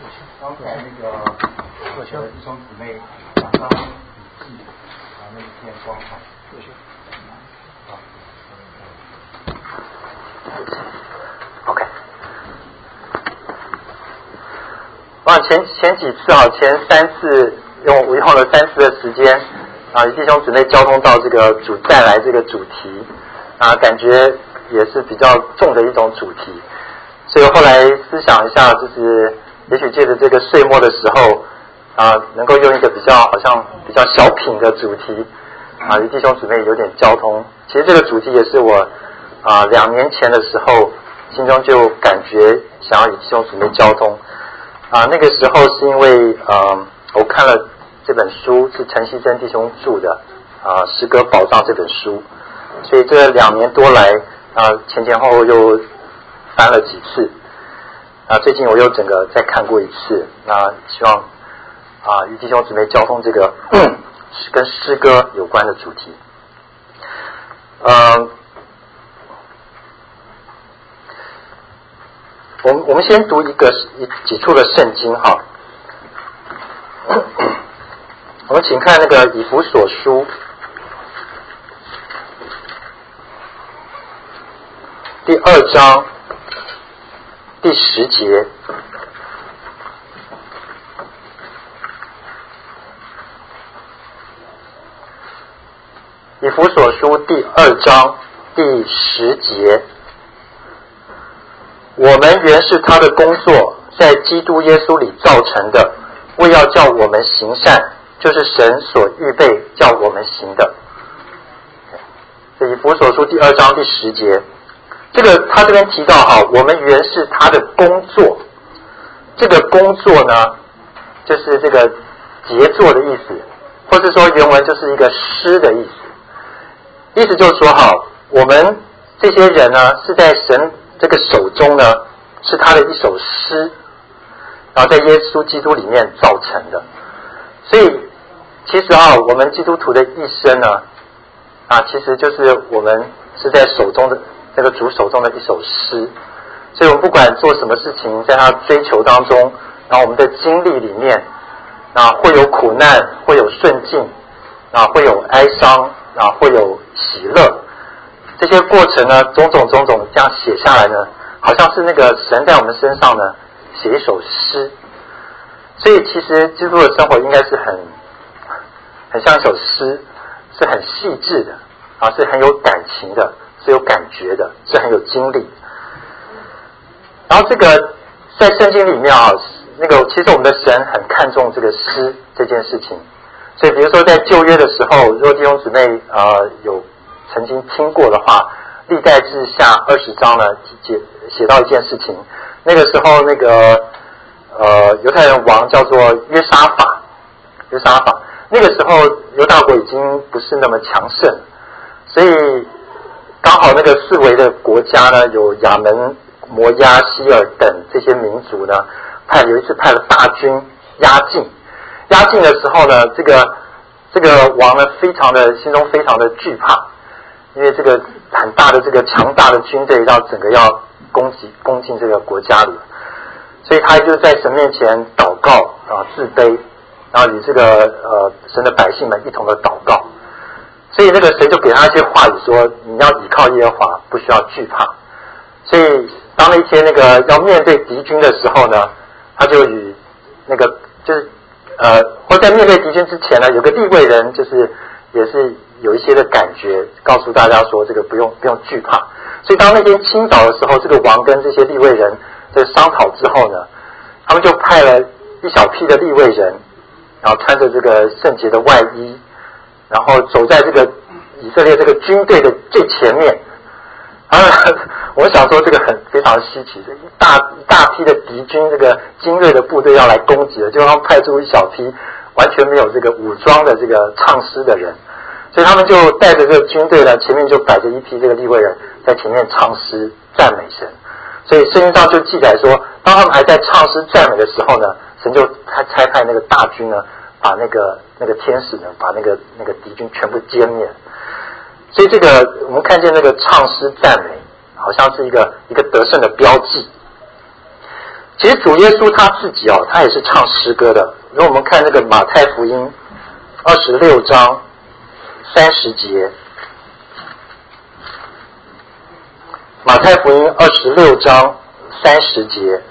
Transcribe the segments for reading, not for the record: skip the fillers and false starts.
刚才那个弟兄姊妹讲到笔记那一篇光好。 OK。前几次前3次我用了3次的时间与弟兄姊妹交通到这个再来这个主题感觉也是比较重的一种主题，所以后来思想一下，就是也许借着这个岁末的时候能够用一个好像比较小品的主题与弟兄姊妹有点交通。其实这个主题也是我2年前的时候心中就感觉想要与弟兄姊妹交通那个时候是因为我看了这本书是陈锡珍弟兄著的诗歌宝藏这本书，所以这2年多来前后又翻了几次最近我又整个再看过一次希望与弟兄姊妹交通这个跟诗歌有关的主题。我们先读几处的圣经我们请看那个以弗所书第2章第10节。以弗所书第2章第10节，我们原是他的工作，在基督耶稣里造成的，为要叫我们行善，就是神所预备叫我们行的。以弗所书第2章第10节，这个他这边提到我们原是他的工作，这个工作呢就是这个杰作的意思，或是说原文就是一个诗的意思，意思就是说我们这些人呢是在神这个手中呢是他的一首诗，然后在耶稣基督里面造成的。所以其实我们基督徒的一生呢其实就是我们是在手中的这个主手中的一首诗。所以我们不管做什么事情，在他追求当中，然后我们的经历里面会有苦难，会有顺境会有哀伤会有喜乐，这些过程呢种种这样写下来呢，好像是那个神在我们身上呢写一首诗。所以其实基督的生活应该是很像一首诗，是很细致的是很有感情的，是有感觉的，是很有经历。然后这个在圣经里面那个其实我们的神很看重这个诗这件事情。所以比如说在旧约的时候，如果弟兄姊妹有曾经听过的话，历代志下20章呢写到一件事情。那个时候那个犹太人王叫做约沙法，那个时候犹大国已经不是那么强盛，所以刚好那个四围的国家呢，有亚门、摩押、西尔等这些民族呢，有一次派了大军压境的时候呢，这个王呢心中非常的惧怕，因为这个很大的这个强大的军队整个要攻进这个国家里，所以他就在神面前祷告自卑，然后与这个神的百姓们一同的祷告。所以那个神就给他一些话语说，你要依靠耶和华，不需要惧怕。所以当那天那个要面对敌军的时候呢，他就与那个就是或在面对敌军之前呢，有个利未人就是也是有一些的感觉，告诉大家说这个不用惧怕。所以当那天清早的时候，这个王跟这些利未人在商讨之后呢，他们就派了一小批的利未人，然后穿着这个圣洁的外衣，然后走在这个以色列这个军队的最前面。我想说这个非常稀奇，一大批的敌军这个精锐的部队要来攻击了，就他们派出一小批完全没有这个武装的这个唱诗的人，所以他们就带着这个军队呢，前面就摆着一批这个利未人在前面唱诗赞美神。所以圣经上就记载说，当他们还在唱诗赞美的时候呢，神就差派那个大军呢，把那个天使呢，把那个敌军全部歼灭。所以这个我们看见那个唱诗赞美，好像是一个得胜的标记。 其实主耶稣他自己他也是唱诗歌的。如果我们看那个马太福音26章30节，马太福音26章30节，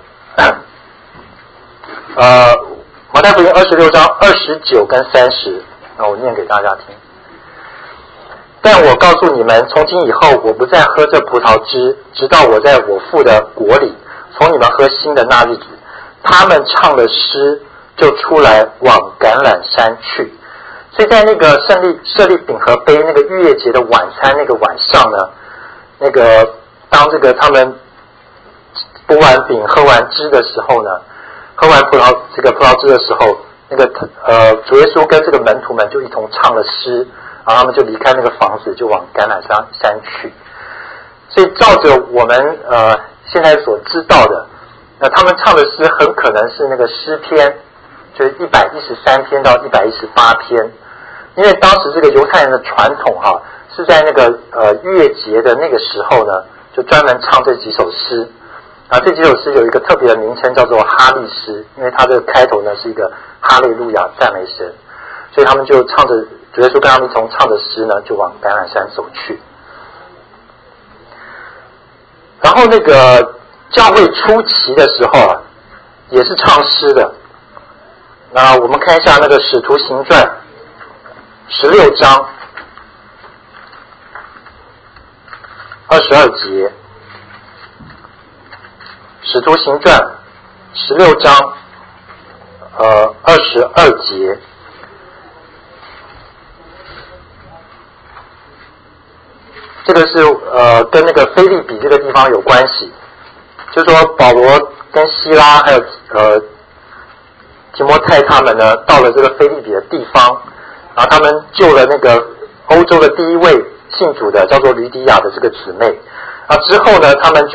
马太福音26章29跟30，我念给大家听。但我告诉你们，从今以后，我不再喝这葡萄汁，直到我在我父的国里，从你们喝新的那日子。他们唱了诗，就出来往橄榄山去。所以在那个设立饼和杯那个逾越节的晚餐那个晚上呢，那个当这个他们剥完饼喝完汁的时候呢，喝完葡萄汁的时候，那个主耶稣跟这个门徒们就一同唱了诗，然后他们就离开那个房子，就往橄榄山去。所以照着我们现在所知道的，那他们唱的诗很可能是那个诗篇，就是113篇到118篇。因为当时这个犹太人的传统是在那个逾越节的那个时候呢，就专门唱这几首诗。这几首诗有一个特别的名称叫做哈利诗，因为它的开头呢是一个哈利路亚赞美神，所以他们就唱着主耶稣跟他们一同唱的诗呢，就往橄榄山走去。然后那个教会初期的时候也是唱诗的。那我们看一下那个《使徒行传》16章22节，《使徒行传》16章22节。这个是跟那个腓立比这个地方有关系，就是说保罗跟希拉还有提摩太他们呢，到了这个腓立比的地方，然后他们救了那个欧洲的第一位信主的叫做吕底亚的这个姊妹，之后呢，他们就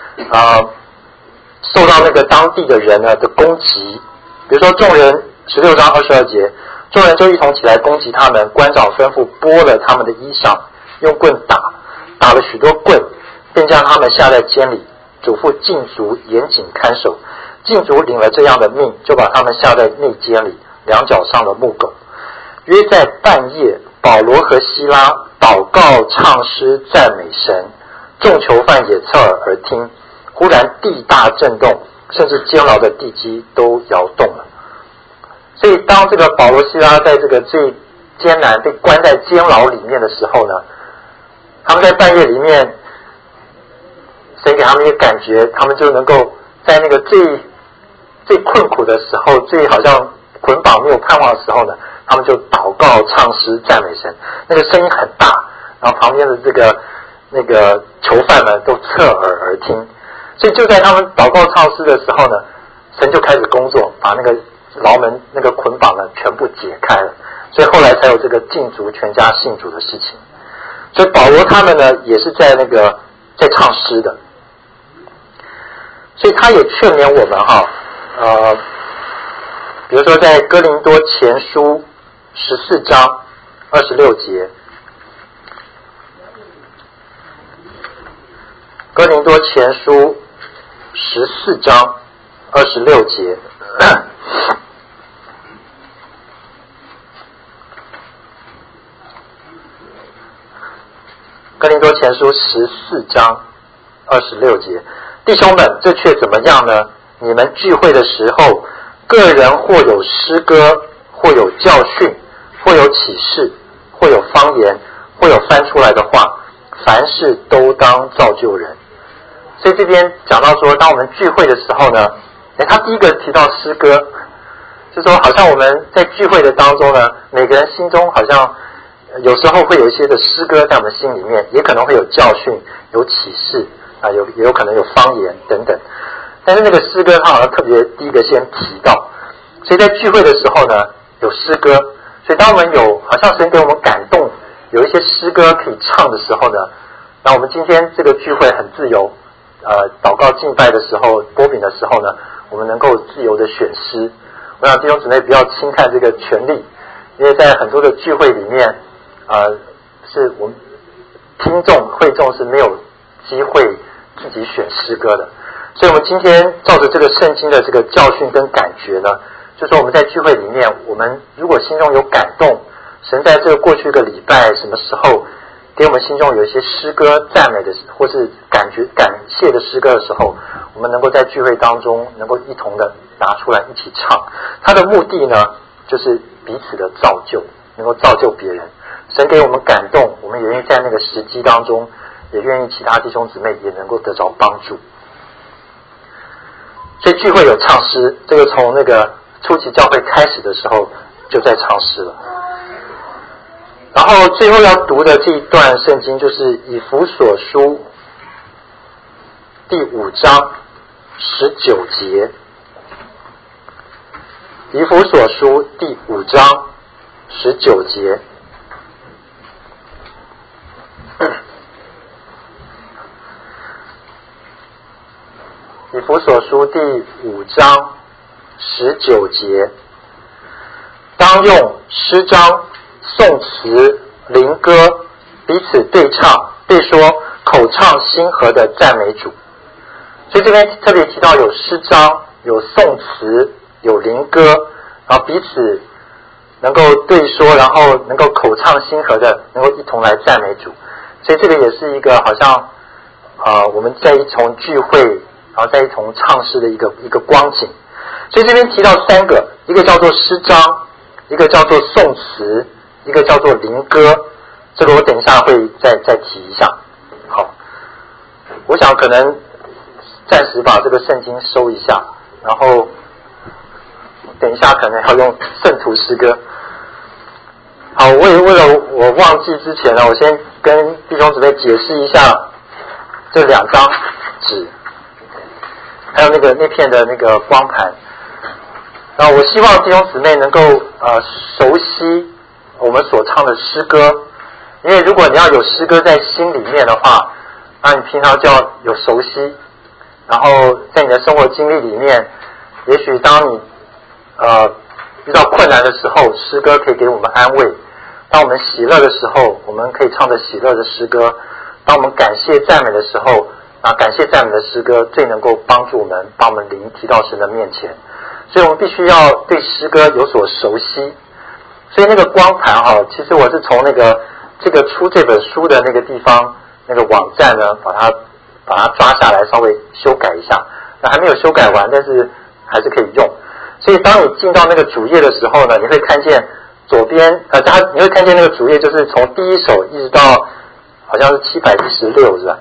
受到那个当地的人呢的攻击，比如说众人16章22节，众人就一同起来攻击他们，官长吩咐剥了他们的衣裳，用棍打了许多棍，便将他们下在监里，嘱咐禁足严谨看守。禁足领了这样的命，就把他们下在内监里，两脚上的木狗。约在半夜，保罗和希拉祷告唱诗赞美神，众囚犯也侧耳而听。忽然地大震动，甚至监牢的地基都摇动了。所以当这个保罗希拉在这个最艰难被关在监牢里面的时候呢，他们在半夜里面，神给他们一个感觉，他们就能够在那个最困苦的时候，最好像捆绑没有盼望的时候呢，他们就祷告唱诗赞美神，那个声音很大，然后旁边的那个囚犯们都侧耳而听。所以就在他们祷告唱诗的时候呢，神就开始工作，把那个牢门那个捆绑呢全部解开了，所以后来才有这个禁足全家信主的事情。所以保罗他们呢也是在唱诗的，所以他也劝勉我们比如说在哥林多前书14章26节，哥林多前书14章26节，哥林多前书14章26节，弟兄们，这却怎么样呢？你们聚会的时候，个人或有诗歌，或有教训，或有启示，或有方言，或有翻出来的话，凡事都当造就人。所以这边讲到说，当我们聚会的时候呢，他第一个提到诗歌，就是说好像我们在聚会的当中呢，每个人心中好像有时候会有一些的诗歌在我们心里面，也可能会有教训，有启示也有可能有方言等等。但是那个诗歌它好像特别第一个先提到，所以在聚会的时候呢，有诗歌。所以当我们有好像神给我们感动，有一些诗歌可以唱的时候呢，那我们今天这个聚会很自由，祷告敬拜的时候，播饼的时候呢，我们能够自由的选诗。我想弟兄姊妹不要轻看这个权利，因为在很多的聚会里面，是我们会众是没有机会自己选诗歌的。 所以我们今天照着这个圣经的这个教训跟感觉呢，就说我们在聚会里面，我们如果心中有感动，神在这个过去一个礼拜什么时候给我们心中有一些诗歌赞美的或是感谢的诗歌的时候，我们能够在聚会当中能够一同的拿出来一起唱。它的目的呢，就是彼此的造就，能够造就别人。神给我们感动，我们也愿意在那个时机当中，也愿意其他弟兄姊妹也能够得着帮助。所以聚会有唱诗，这个从那个初期教会开始的时候就在唱诗了。然后最后要读的这一段圣经就是以弗所书第5章19节。以弗所书第5章19节。以弗所书第5章19节，当用诗章、颂词、灵歌彼此对唱，对说口唱心和的赞美主。所以这边特别提到有诗章、有颂词、有灵歌，然后彼此能够对说，然后能够口唱心和的能够一同来赞美主。所以这个也是一个好像我们在一同聚会，然后在一同唱诗的一个光景。所以这边提到3个，一个叫做诗章，一个叫做颂词，一个叫做灵歌。这个我等一下会再提一下。好，我想可能暂时把这个圣经收一下，然后等一下可能要用圣徒诗歌。好，我也为了我忘记之前呢，我先跟弟兄姊妹解释一下这2张纸，还有那片的那个光盘。然后我希望弟兄姊妹能够熟悉我们所唱的诗歌，因为如果你要有诗歌在心里面的话，那你平常就要有熟悉，然后在你的生活经历里面，也许当你遇到困难的时候，诗歌可以给我们安慰；当我们喜乐的时候，我们可以唱着喜乐的诗歌；当我们感谢赞美的时候，感谢赞美的诗歌最能够帮助我们，把我们灵提到神的面前。所以我们必须要对诗歌有所熟悉。所以那个光盘其实我是从这个出这本书的那个地方那个网站呢，把它抓下来稍微修改一下。那还没有修改完，但是还是可以用。所以当你进到那个主页的时候呢，你会看见左边你会看见那个主页就是从第一首一直到好像是716是吧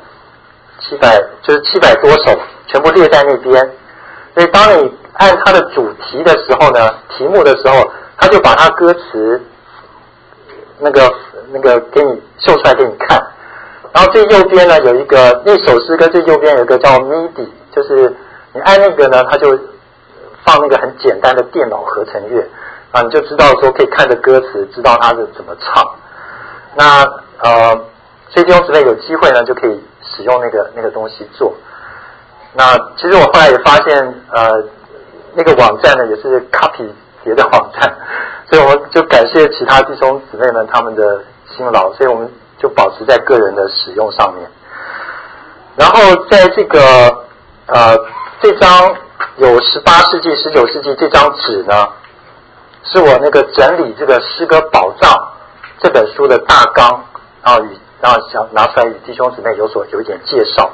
？700多首全部列在那边。所以当你按它的主题的时候呢，题目的时候，他就把它歌词那个给你秀出来给你看。然后最右边呢有一个那首诗歌最右边有一个叫 MIDI， 就是你按那个呢，它就放那个很简单的电脑合成乐，你就知道说可以看着歌词知道它是怎么唱。那所以弟兄姊妹有机会呢就可以使用那个东西做。那其实我后来也发现那个网站呢也是 copy 别的网站，所以我们就感谢其他弟兄姊妹们他们的辛劳，所以我们就保持在个人的使用上面。然后在这个这张有18世纪19世纪这张纸呢，是我那个整理这个诗歌宝藏这本书的大纲，然后想拿出来与弟兄姊妹有一点介绍。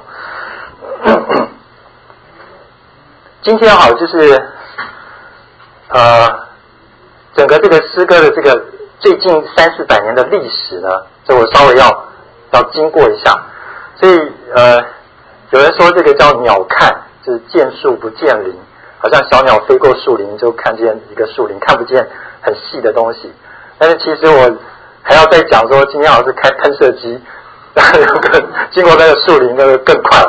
今天就是整个这个诗歌的这个最近300-400年的历史呢，这我稍微要经过一下。所以有人说这个叫鸟瞰，就是见树不见林，好像小鸟飞过树林就看见一个树林，看不见很细的东西。但是其实我还要再讲说，今天好像是开喷射机，经过那个树林那个更快。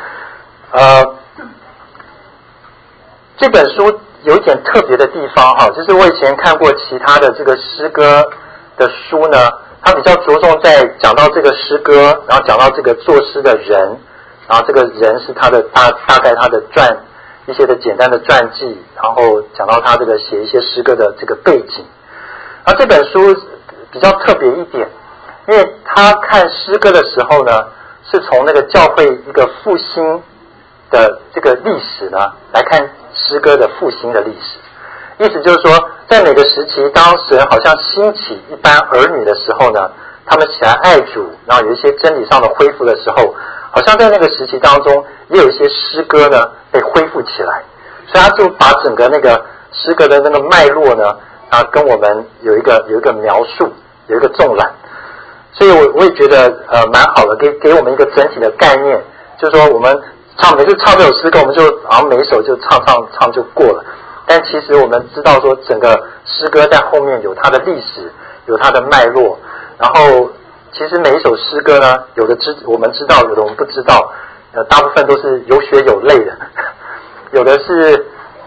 这本书有一点特别的地方就是我以前看过其他的这个诗歌的书呢，它比较着重在讲到这个诗歌，然后讲到这个作诗的人，然后这个人是他的大概他的一些的简单的传记，然后讲到他这个写一些诗歌的这个背景。而这本书比较特别一点，因为他看诗歌的时候呢，是从那个教会一个复兴的这个历史呢，来看诗歌的复兴的历史。意思就是说，在每个时期，当神好像兴起一般儿女的时候呢，他们起来爱主，然后有一些真理上的恢复的时候，好像在那个时期当中，也有一些诗歌呢被恢复起来。所以他就把整个那个诗歌的那个脉络呢，跟我们有一个描述，有一个纵览。所以我也觉得蛮好的，给我们一个整体的概念，就是说我们每次唱这首诗歌，我们就好像每一首就唱就过了。但其实我们知道说，整个诗歌在后面有它的历史，有它的脉络。然后其实每一首诗歌呢，有的我们知道，有的我们不知道。大部分都是有血有泪的，有的是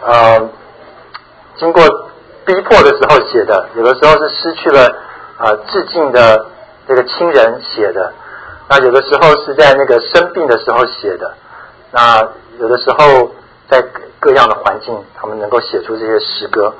经过逼迫的时候写的，有的时候是失去了致敬的这个亲人写的，那有的时候是在那个生病的时候写的，那有的时候在各样的环境，他们能够写出这些诗歌。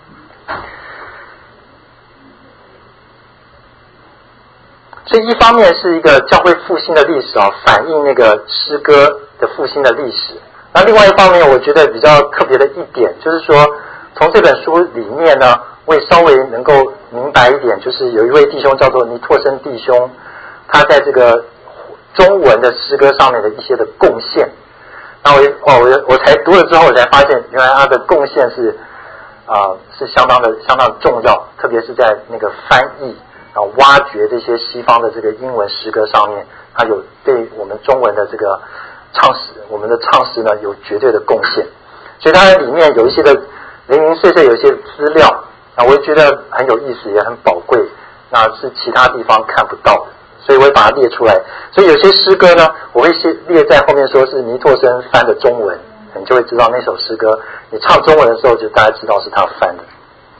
所以一方面是一个教会复兴的历史反映那个诗歌的复兴的历史。那另外一方面，我觉得比较特别的一点，就是说从这本书里面呢，我也稍微能够明白一点，就是有一位弟兄叫做尼拓生弟兄，他在这个中文的诗歌上面的一些的贡献。那我才读了之后，我才发现原来他的贡献是相当重要，特别是在那个翻译，然后挖掘这些西方的这个英文诗歌上面，他有对我们中文的这个我们的唱诗呢有绝对的贡献。所以它里面有一些的零零碎碎有一些资料，我也觉得很有意思，也很宝贵，那是其他地方看不到的，所以我会把它列出来。所以有些诗歌呢，我会先列在后面，说是尼拓生翻的中文，你就会知道那首诗歌，你唱中文的时候就大家知道是他翻的。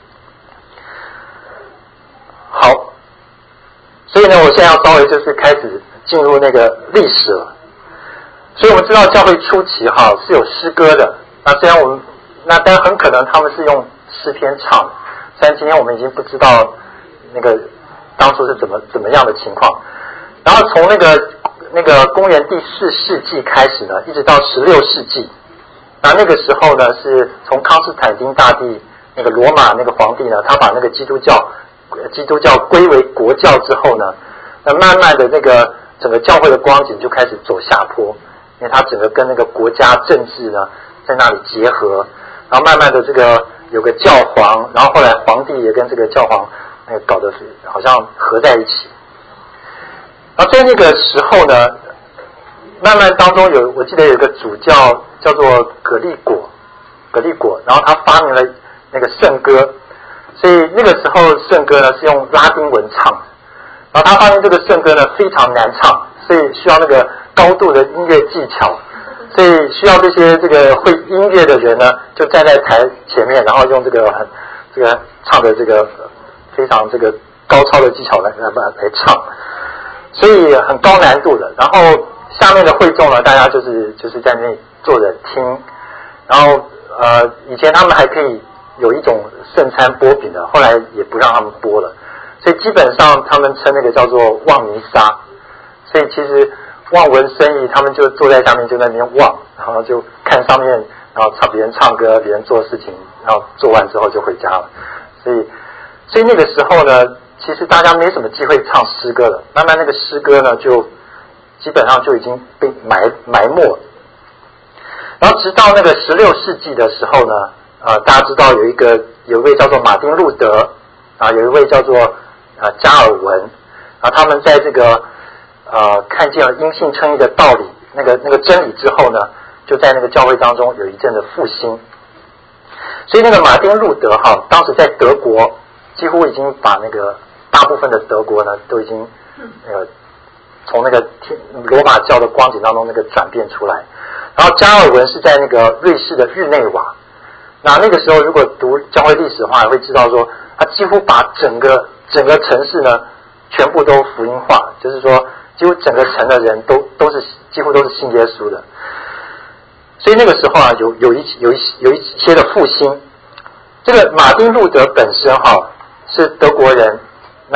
好，所以呢，我现在要稍微就是开始进入那个历史了。所以我们知道教会初期是有诗歌的，那虽然但很可能他们是用诗篇唱的，虽然今天我们已经不知道那个当初是怎么样的情况。然后从那个公元第4世纪开始呢，一直到16世纪，那个时候呢，是从康斯坦丁大帝那个罗马那个皇帝呢，他把那个基督教归为国教之后呢，那慢慢的那个整个教会的光景就开始走下坡，因为他整个跟那个国家政治呢在那里结合，然后慢慢的这个有个教皇，然后后来皇帝也跟这个教皇搞得好像合在一起。然后在那个时候呢，慢慢当中我记得有一个主教叫做葛利果，然后他发明了那个圣歌，所以那个时候圣歌呢是用拉丁文唱的，然后他发现这个圣歌呢非常难唱，所以需要那个高度的音乐技巧，所以需要这个会音乐的人呢就站在台前面，然后用这个唱的这个非常这个高超的技巧来唱，所以很高难度的。然后下面的会众呢，大家就是在那里坐着听，然后以前他们还可以有一种圣餐波饼的，后来也不让他们播了，所以基本上他们称那个叫做望弥撒，所以其实望文生义，他们就坐在下面就在那边望，然后就看上面，然后别人唱歌，别人做事情，然后做完之后就回家了。所以那个时候呢，其实大家没什么机会唱诗歌了，慢慢那个诗歌呢就基本上就已经被埋没了。然后直到那个16世纪的时候呢，大家知道有一位叫做马丁路德，有一位叫做加尔文，然后他们在这个看见了因信称义的道理，那个真理之后呢，就在那个教会当中有一阵的复兴。所以那个马丁路德当时在德国几乎已经把那个大部分的德国呢都已经从那个罗马教的光景当中那个转变出来。然后加尔文是在那个瑞士的日内瓦，那个时候如果读教会历史的话，会知道说他几乎把整个城市呢全部都福音化，就是说几乎整个城的人几乎都是信耶稣的。所以那个时候有一些的复兴。这个马丁路德本身是德国人，那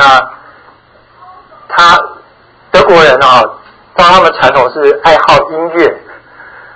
德国人照他们传统是爱好音乐，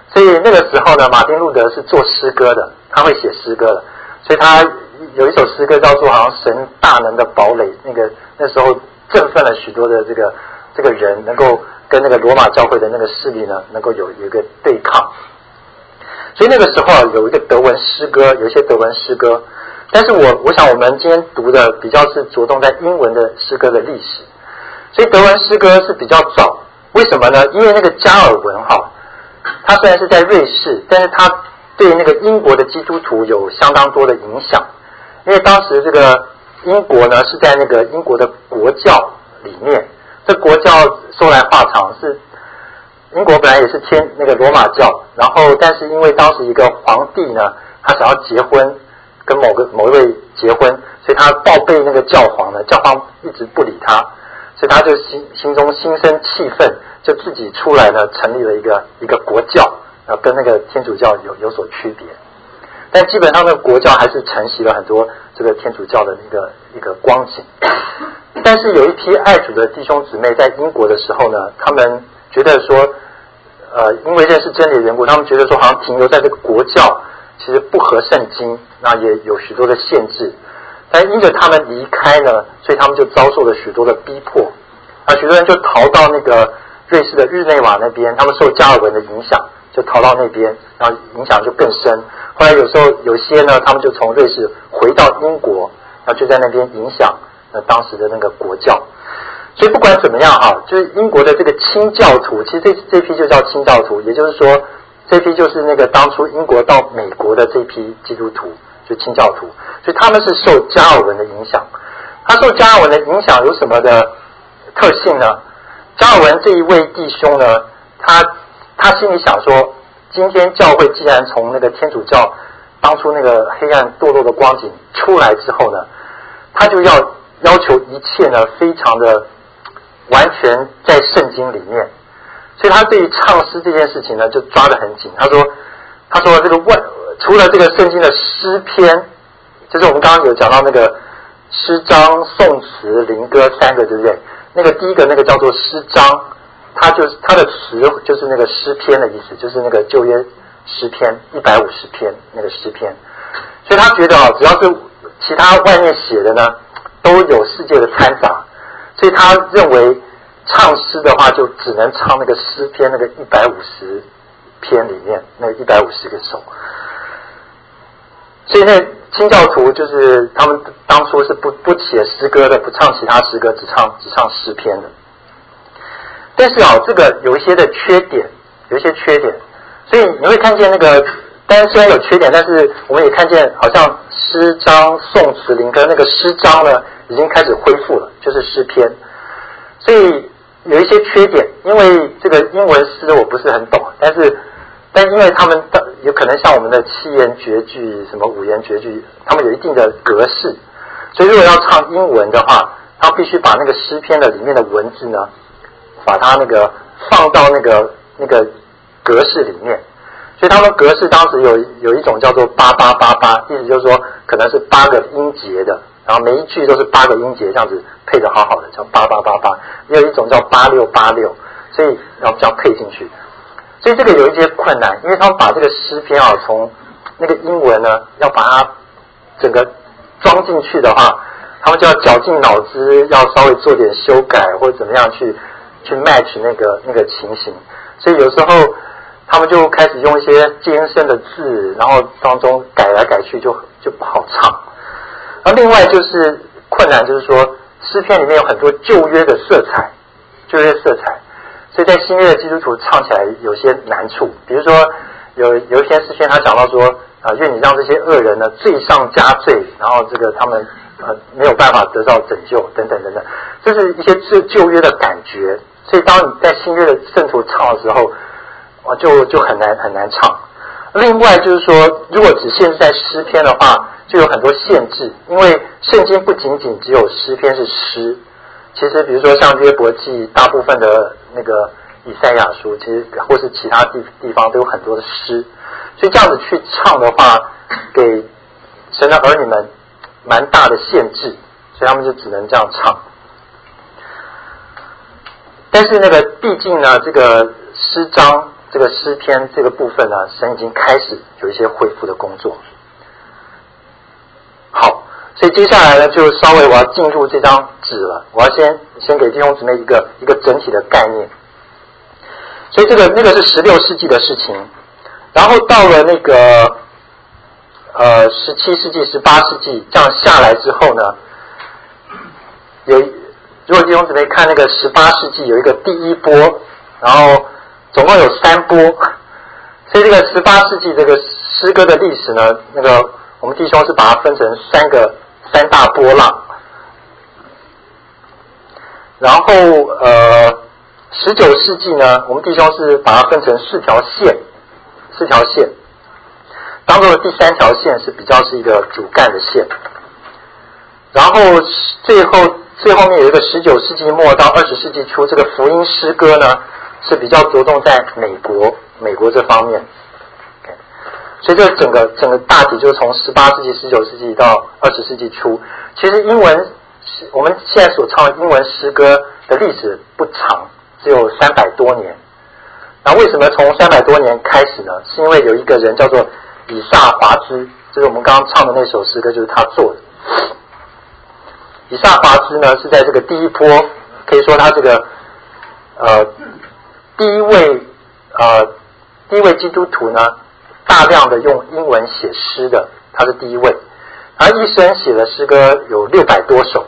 所以那个时候呢，马丁路德是做诗歌的，他会写诗歌的，所以他有一首诗歌叫做好像神大能的堡垒，那时候振奋了许多的这个人，能够跟那个罗马教会的那个势力呢，能够有一个对抗。所以那个时候有一个德文诗歌，有一些德文诗歌，但是我想我们今天读的比较是着重在英文的诗歌的历史，所以德文诗歌是比较早。为什么呢？因为那个加尔文他虽然是在瑞士，但是他对那个英国的基督徒有相当多的影响，因为当时这个英国呢是在那个英国的国教里面，这国教说来话长，是英国本来也是天那个罗马教，然后但是因为当时一个皇帝呢，他想要结婚，跟某一位结婚，所以他报备那个教皇呢，教皇一直不理他，所以他就心中心生气愤，就自己出来呢成立了一个国教，跟那个天主教有所区别，但基本上那个国教还是承袭了很多这个天主教的一个光景。但是有一批爱主的弟兄姊妹在英国的时候呢，他们觉得说因为认识真理的缘故，他们觉得说好像停留在这个国教其实不合圣经，那也有许多的限制，但因着他们离开呢，所以他们就遭受了许多的逼迫，许多人就逃到那个瑞士的日内瓦那边，他们受加尔文的影响就逃到那边，然后影响就更深。后来有时候有些呢，他们就从瑞士回到英国，然后就在那边影响当时的那个国教。所以不管怎么样就是英国的这个清教徒，其实这批就叫清教徒，也就是说这批就是那个当初英国到美国的这批基督徒，就清教徒，所以他们是受加尔文的影响。他受加尔文的影响有什么的特性呢？加尔文这一位弟兄呢，他心里想说，今天教会既然从那个天主教当初那个黑暗堕落的光景出来之后呢，他就要求一切呢非常的完全在圣经里面，所以他对于唱诗这件事情呢就抓得很紧。他说这个除了这个圣经的诗篇，就是我们刚刚有讲到那个诗章、颂词、灵歌三个，对不对？那个第一个那个叫做诗章，它的词就是那个诗篇的意思，就是那个旧约诗篇150篇那个诗篇。所以他觉得只要是其他外面写的呢都有世界的掺杂，所以他认为唱诗的话就只能唱那个诗篇那个150篇里面那150个首。所以那清教徒就是他们当初是不写诗歌的，不唱其他诗歌，只唱诗篇的。但是这个有一些缺点，所以你会看见那个，当然虽然有缺点，但是我们也看见好像诗章、颂词、灵歌那个诗章呢已经开始恢复了，就是诗篇。所以有一些缺点，因为这个英文诗我不是很懂，但因为他们有可能像我们的7言绝句、什么5言绝句，他们有一定的格式，所以如果要唱英文的话，他必须把那个诗篇的里面的文字呢，把它那个放到那个格式里面。所以他们格式当时有一种叫做8888，意思就是说可能是8个音节的，然后每一句都是8个音节，这样子配得好好的，叫8888。也有一种叫8686，所以要这样配进去。所以这个有一些困难，因为他们把这个诗篇从那个英文呢，要把它整个装进去的话，他们就要绞尽脑汁，要稍微做点修改或者怎么样去 match 那个情形。所以有时候他们就开始用一些艰深的字，然后当中改来改去就不好唱。而另外就是困难，就是说诗篇里面有很多旧约的色彩，所以在新约的基督徒唱起来有些难处。比如说有一篇诗篇他讲到说愿你让这些恶人呢罪上加罪，然后这个他们没有办法得到拯救等等等等，这是一些旧约的感觉。所以当你在新约的圣徒唱的时候就很难唱。另外就是说，如果只限制在诗篇的话，就有很多限制，因为圣经不仅仅只有诗篇是诗，其实比如说像约伯记，大部分的那个以赛亚书，其实或是其他地方都有很多的诗，所以这样子去唱的话，给神的儿女们蛮大的限制，所以他们就只能这样唱。但是那个毕竟呢，这个诗章这个诗篇这个部分呢，神已经开始有一些恢复的工作。好，所以接下来呢，就稍微我要进入这张纸了，我要先给弟兄姊妹一个整体的概念。所以那个是16世纪的事情，然后到了那个17世纪、18世纪这样下来之后呢，如果弟兄姊妹看那个18世纪有一个第一波，然后总共有3波，所以这个18世纪这个诗歌的历史呢，那个我们弟兄是把它分成三大波浪，然后19世纪呢，我们弟兄是把它分成4条线，当中的第3条线是比较是一个主干的线，然后最后面有一个19世纪末到20世纪初，这个福音诗歌呢是比较着重在美国这方面。所以这整个大体就是从18世纪、19世纪到20世纪初。其实我们现在所唱的英文诗歌的历史不长，只有300多年。那为什么从300多年开始呢？是因为有一个人叫做以撒华兹，就是我们刚刚唱的那首诗歌，就是他做的。以撒华兹呢是在这个第一波，可以说他这个第一位基督徒呢，大量的用英文写诗的，他是第一位。他一生写的诗歌有600多首。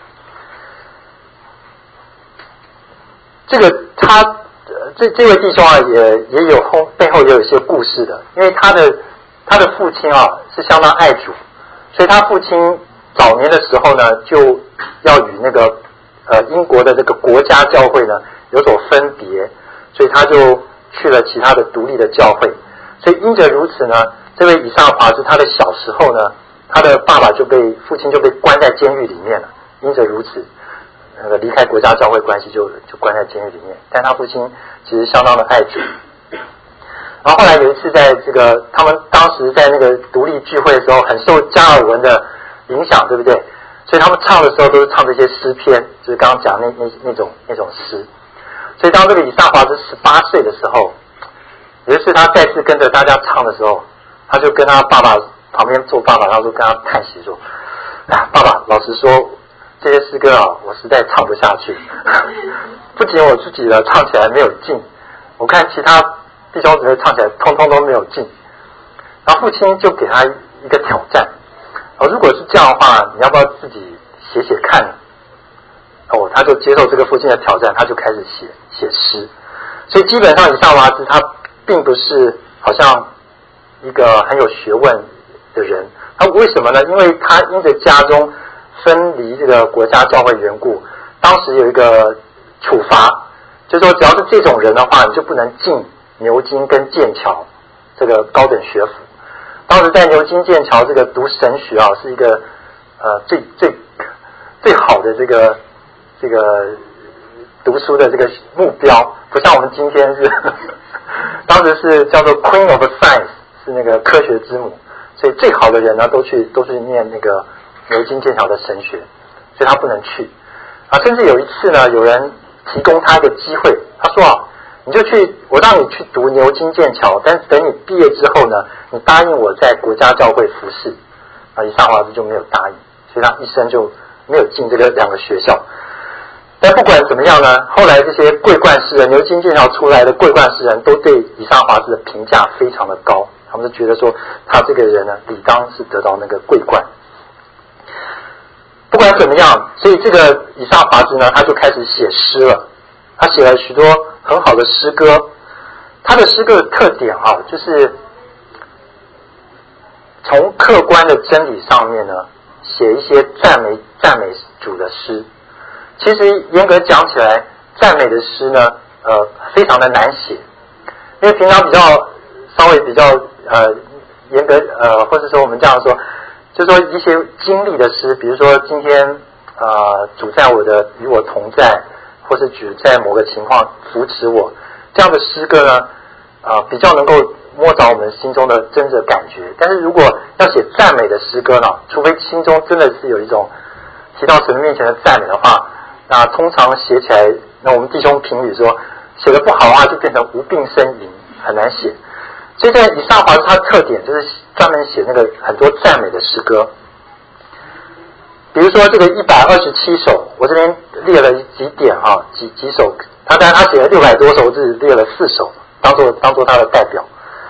这位弟兄啊，也有背后也有一些故事的，因为他的父亲啊是相当爱主，所以他父亲早年的时候呢，就要与那个英国的这个国家教会呢有所分别，所以他就去了其他的独立的教会。所以因着如此呢，这位以撒华兹他的小时候呢，他的父亲就被关在监狱里面了。因着如此，离开国家教会关系就关在监狱里面。但他父亲其实相当的爱主。然后后来有一次在这个他们当时在那个独立聚会的时候，很受加尔文的影响，对不对？所以他们唱的时候都是唱这些诗篇，就是刚刚讲那种诗。所以当这个以撒华兹18岁的时候，有一次他再次跟着大家唱的时候，他就跟他爸爸旁边做爸爸，他就跟他叹息说：“爸爸，老实说，这些诗歌啊，我实在唱不下去。不仅我自己的唱起来没有劲，我看其他弟兄姊妹唱起来通通都没有劲。”然后父亲就给他一个挑战，如果是这样的话，你要不要自己写看呢？他就接受这个父亲的挑战，他就开始写诗。所以基本上以撒华兹他并不是好像一个很有学问的人。他为什么呢？因为他因着家中分离这个国家教会缘故，当时有一个处罚，就是说只要是这种人的话，你就不能进牛津跟剑桥这个高等学府。当时在牛津剑桥这个读神学啊，是一个最好的这个读书的这个目标，不像我们今天是当时是叫做 Queen of Science， 是那个科学之母，所以最好的人呢都去念那个牛津剑桥的神学，所以他不能去啊。甚至有一次呢，有人提供他一个机会，他说啊，我让你去读牛津剑桥，但是等你毕业之后呢，你答应我在国家教会服侍。以撒华兹就没有答应，所以他一生就没有进这个2个学校。但不管怎么样呢，后来这些桂冠诗人，牛津剑桥出来的桂冠诗人都对以撒华兹的评价非常的高，他们就觉得说他这个人呢，理当是得到那个桂冠。不管怎么样，所以这个以撒华兹呢，他就开始写诗了。他写了许多很好的诗歌。他的诗歌的特点啊，就是从客观的真理上面呢，写一些赞美主的诗。其实严格讲起来，赞美的诗呢，非常的难写，因为平常稍微比较严格或者说我们这样说，就是说一些经历的诗，比如说今天主在与我同在，或是主在某个情况扶持我，这样的诗歌呢，比较能够摸着我们心中的真正感觉。但是如果要写赞美的诗歌呢，除非心中真的是有一种提到神面前的赞美的话，那通常写起来，那我们弟兄评语说，写得不好的话就变成无病呻吟， 很难写。所以在以萨华斯他的特点就是专门写那个很多赞美的诗歌。比如说这个127首，我这边列了几点啊，几首。他当然他写了600多首，我只列了4首，当做他的代表。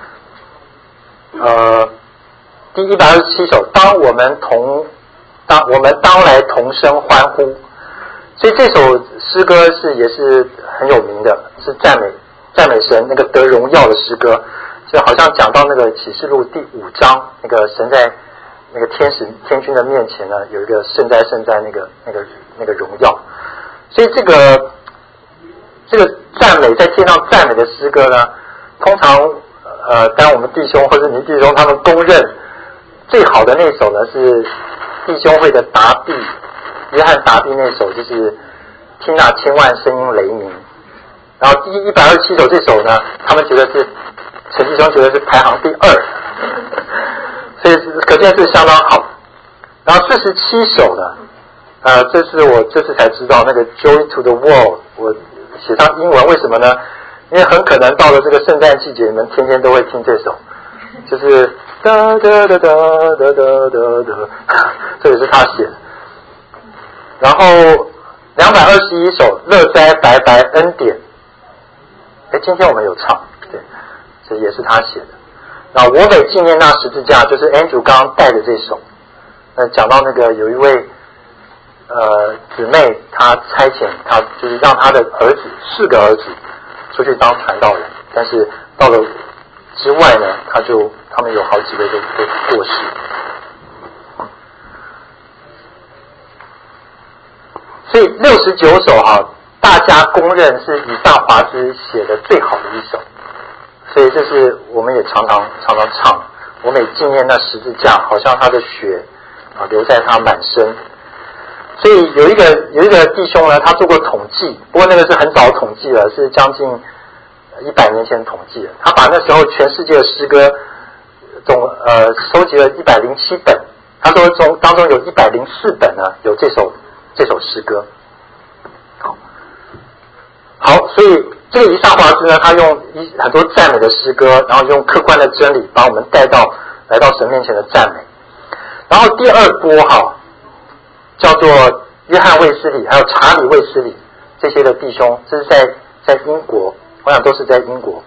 第127首，当我们当来同声欢呼。所以这首诗歌也是很有名的，是赞美神那个得荣耀的诗歌，就好像讲到那个启示录第5章，那个神在那个天君的面前呢，有一个圣哉那个荣耀。所以这个赞美在天上赞美的诗歌呢，通常当我们弟兄或者你弟兄他们公认最好的那首呢是弟兄会的约翰达毕那首，就是听那千万声音雷鸣。然后第127首这首呢，他们觉得是陈弟兄觉得是排行第2，所以可见是相当好。然后47首呢，这是我这次才知道那个 Joy to the World， 我写上英文，为什么呢？因为很可能到了这个圣诞季节，你们天天都会听这首，就是哒哒哒哒哒哒哒，这也是他写的。然后221首乐哉白白恩典，今天我们有唱，对，这也是他写的。然后我每纪念那十字架，就是 Andrew 刚刚带的这首。讲到那个有一位姊妹，她差遣她就是让她的儿子4个儿子出去当传道人，但是到了之外呢，他们有好几位都过世。所以69首大家公认是以萨华斯写的最好的一首，所以这是我们也常常唱。我每纪念那十字架，好像他的血留在他满身。所以有一个弟兄呢，他做过统计，不过那个是很早统计了，是将近100年前的统计了。他把那时候全世界的诗歌收集了107本，他说当中有104本呢有这首诗歌。好，所以这个以萨华斯呢，他用很多赞美的诗歌，然后用客观的真理把我们来到神面前的赞美。然后第二波叫做约翰卫斯理还有查理卫斯理这些的弟兄，这是在英国，我想都是在英国。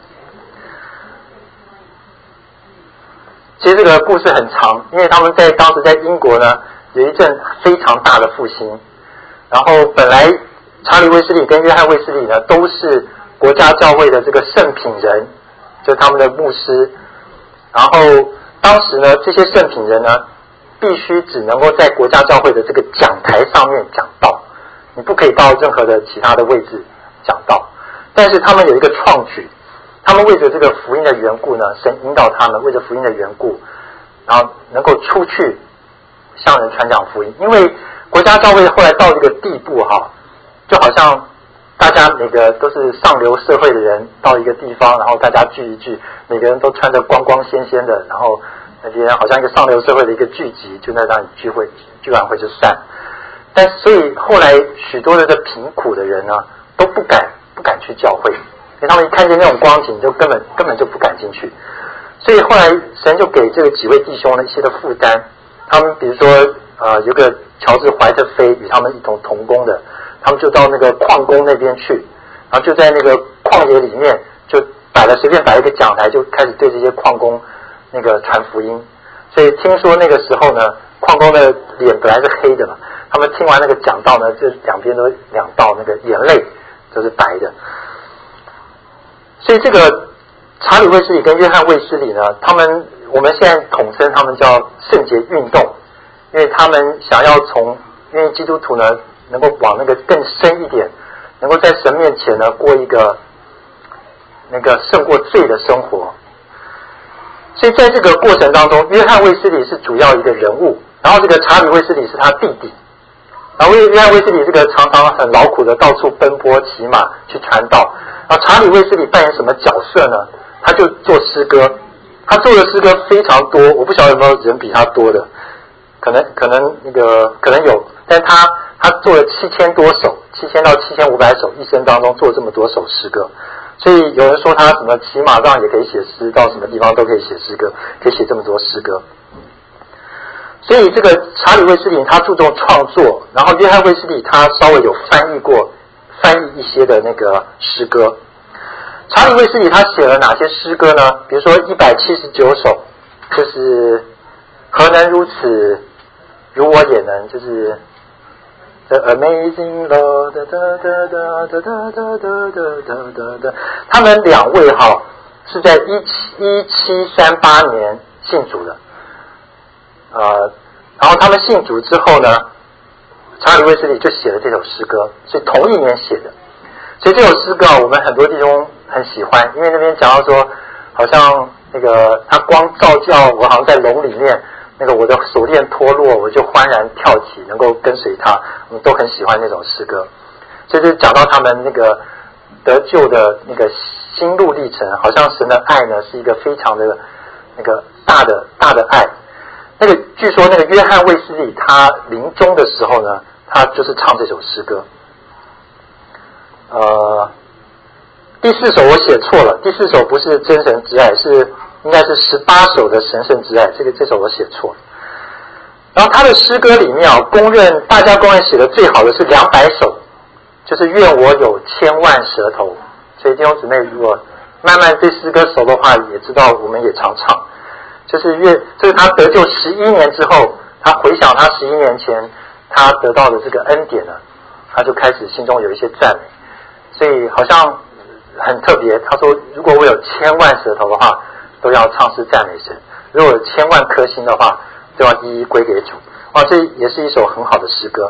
其实这个故事很长，因为他们当时在英国呢有一阵非常大的复兴，然后本来查理卫斯理跟约翰卫斯理呢都是国家教会的这个圣品人，就是他们的牧师。然后当时呢这些圣品人呢必须只能够在国家教会的这个讲台上面讲道，你不可以到任何的其他的位置讲道。但是他们有一个创举，他们为着这个福音的缘故呢，神引导他们为着福音的缘故，然后能够出去向人传讲福音。因为国家教会后来到这个地步就好像大家每个都是上流社会的人到一个地方，然后大家聚一聚，每个人都穿得光光鲜鲜的，然后那些好像一个上流社会的一个聚集，就在那里聚完会就散。但所以后来许多的贫苦的人呢都不敢去教会，因为他们一看见那种光景就根本就不敢进去。所以后来神就给这个几位弟兄一些的负担，他们比如说有个乔治怀特菲与他们一同同工的，他们就到那个矿工那边去，然后就在那个旷野里面就随便摆一个讲台，就开始对这些矿工那个传福音。所以听说那个时候呢，矿工的脸本来是黑的嘛，他们听完那个讲道呢，就两边都2道那个眼泪都是白的。所以这个查理卫斯理跟约翰卫斯理呢，我们现在统称他们叫圣洁运动，因为他们想要因为基督徒呢能够往那个更深一点，能够在神面前呢过一个那个胜过罪的生活。所以在这个过程当中，约翰卫斯理是主要一个人物，然后这个查理卫斯理是他弟弟。然后约翰卫斯理这个常常很劳苦的到处奔波骑马去传道，然后查理卫斯理扮演什么角色呢？他就做诗歌，他做的诗歌非常多，我不晓得有没有人比他多的，可能有，但他做了7000多首，7000到7500首，一生当中做这么多首诗歌， 所以有人说他什么骑马上也可以写诗，到什么地方都可以写诗歌，可以写这么多诗歌。所以这个查理卫斯理他注重创作，然后约翰卫斯理他稍微有翻译一些的那个诗歌。查理卫斯理他写了哪些诗歌呢？比如说179首，就是何能如此，如我也能，就是 The Amazing Lord， 他们两位是在1738年信主的，然后他们信主之后呢，查理卫斯理就写了这首诗歌，所以同一年写的。所以这首诗歌我们很多弟兄很喜欢，因为那边讲到说，好像那个他光照教，我好像在笼里面，那个我的锁链脱落，我就欢然跳起，能够跟随他，我们都很喜欢那种诗歌。所以就讲到他们那个得救的那个心路历程，好像神的爱呢是一个非常的那个大的爱。那个据说那个约翰卫斯理他临终的时候呢，他就是唱这首诗歌。第4首我写错了，第4首不是真神之爱，应该是18首的神圣之爱，这首我写错了。然后他的诗歌里面大家公认写的最好的是200首，就是愿我有1000万舌头。所以弟兄姊妹如果慢慢对诗歌熟的话，也知道我们也常唱。这是他得救11年之后，他回想他11年前他得到的这个恩典呢，他就开始心中有一些赞美，所以好像很特别。他说如果我有1000万舌头的话，都要唱诗赞美神，如果有1000万颗心的话，都要一一归给主。这也是一首很好的诗歌。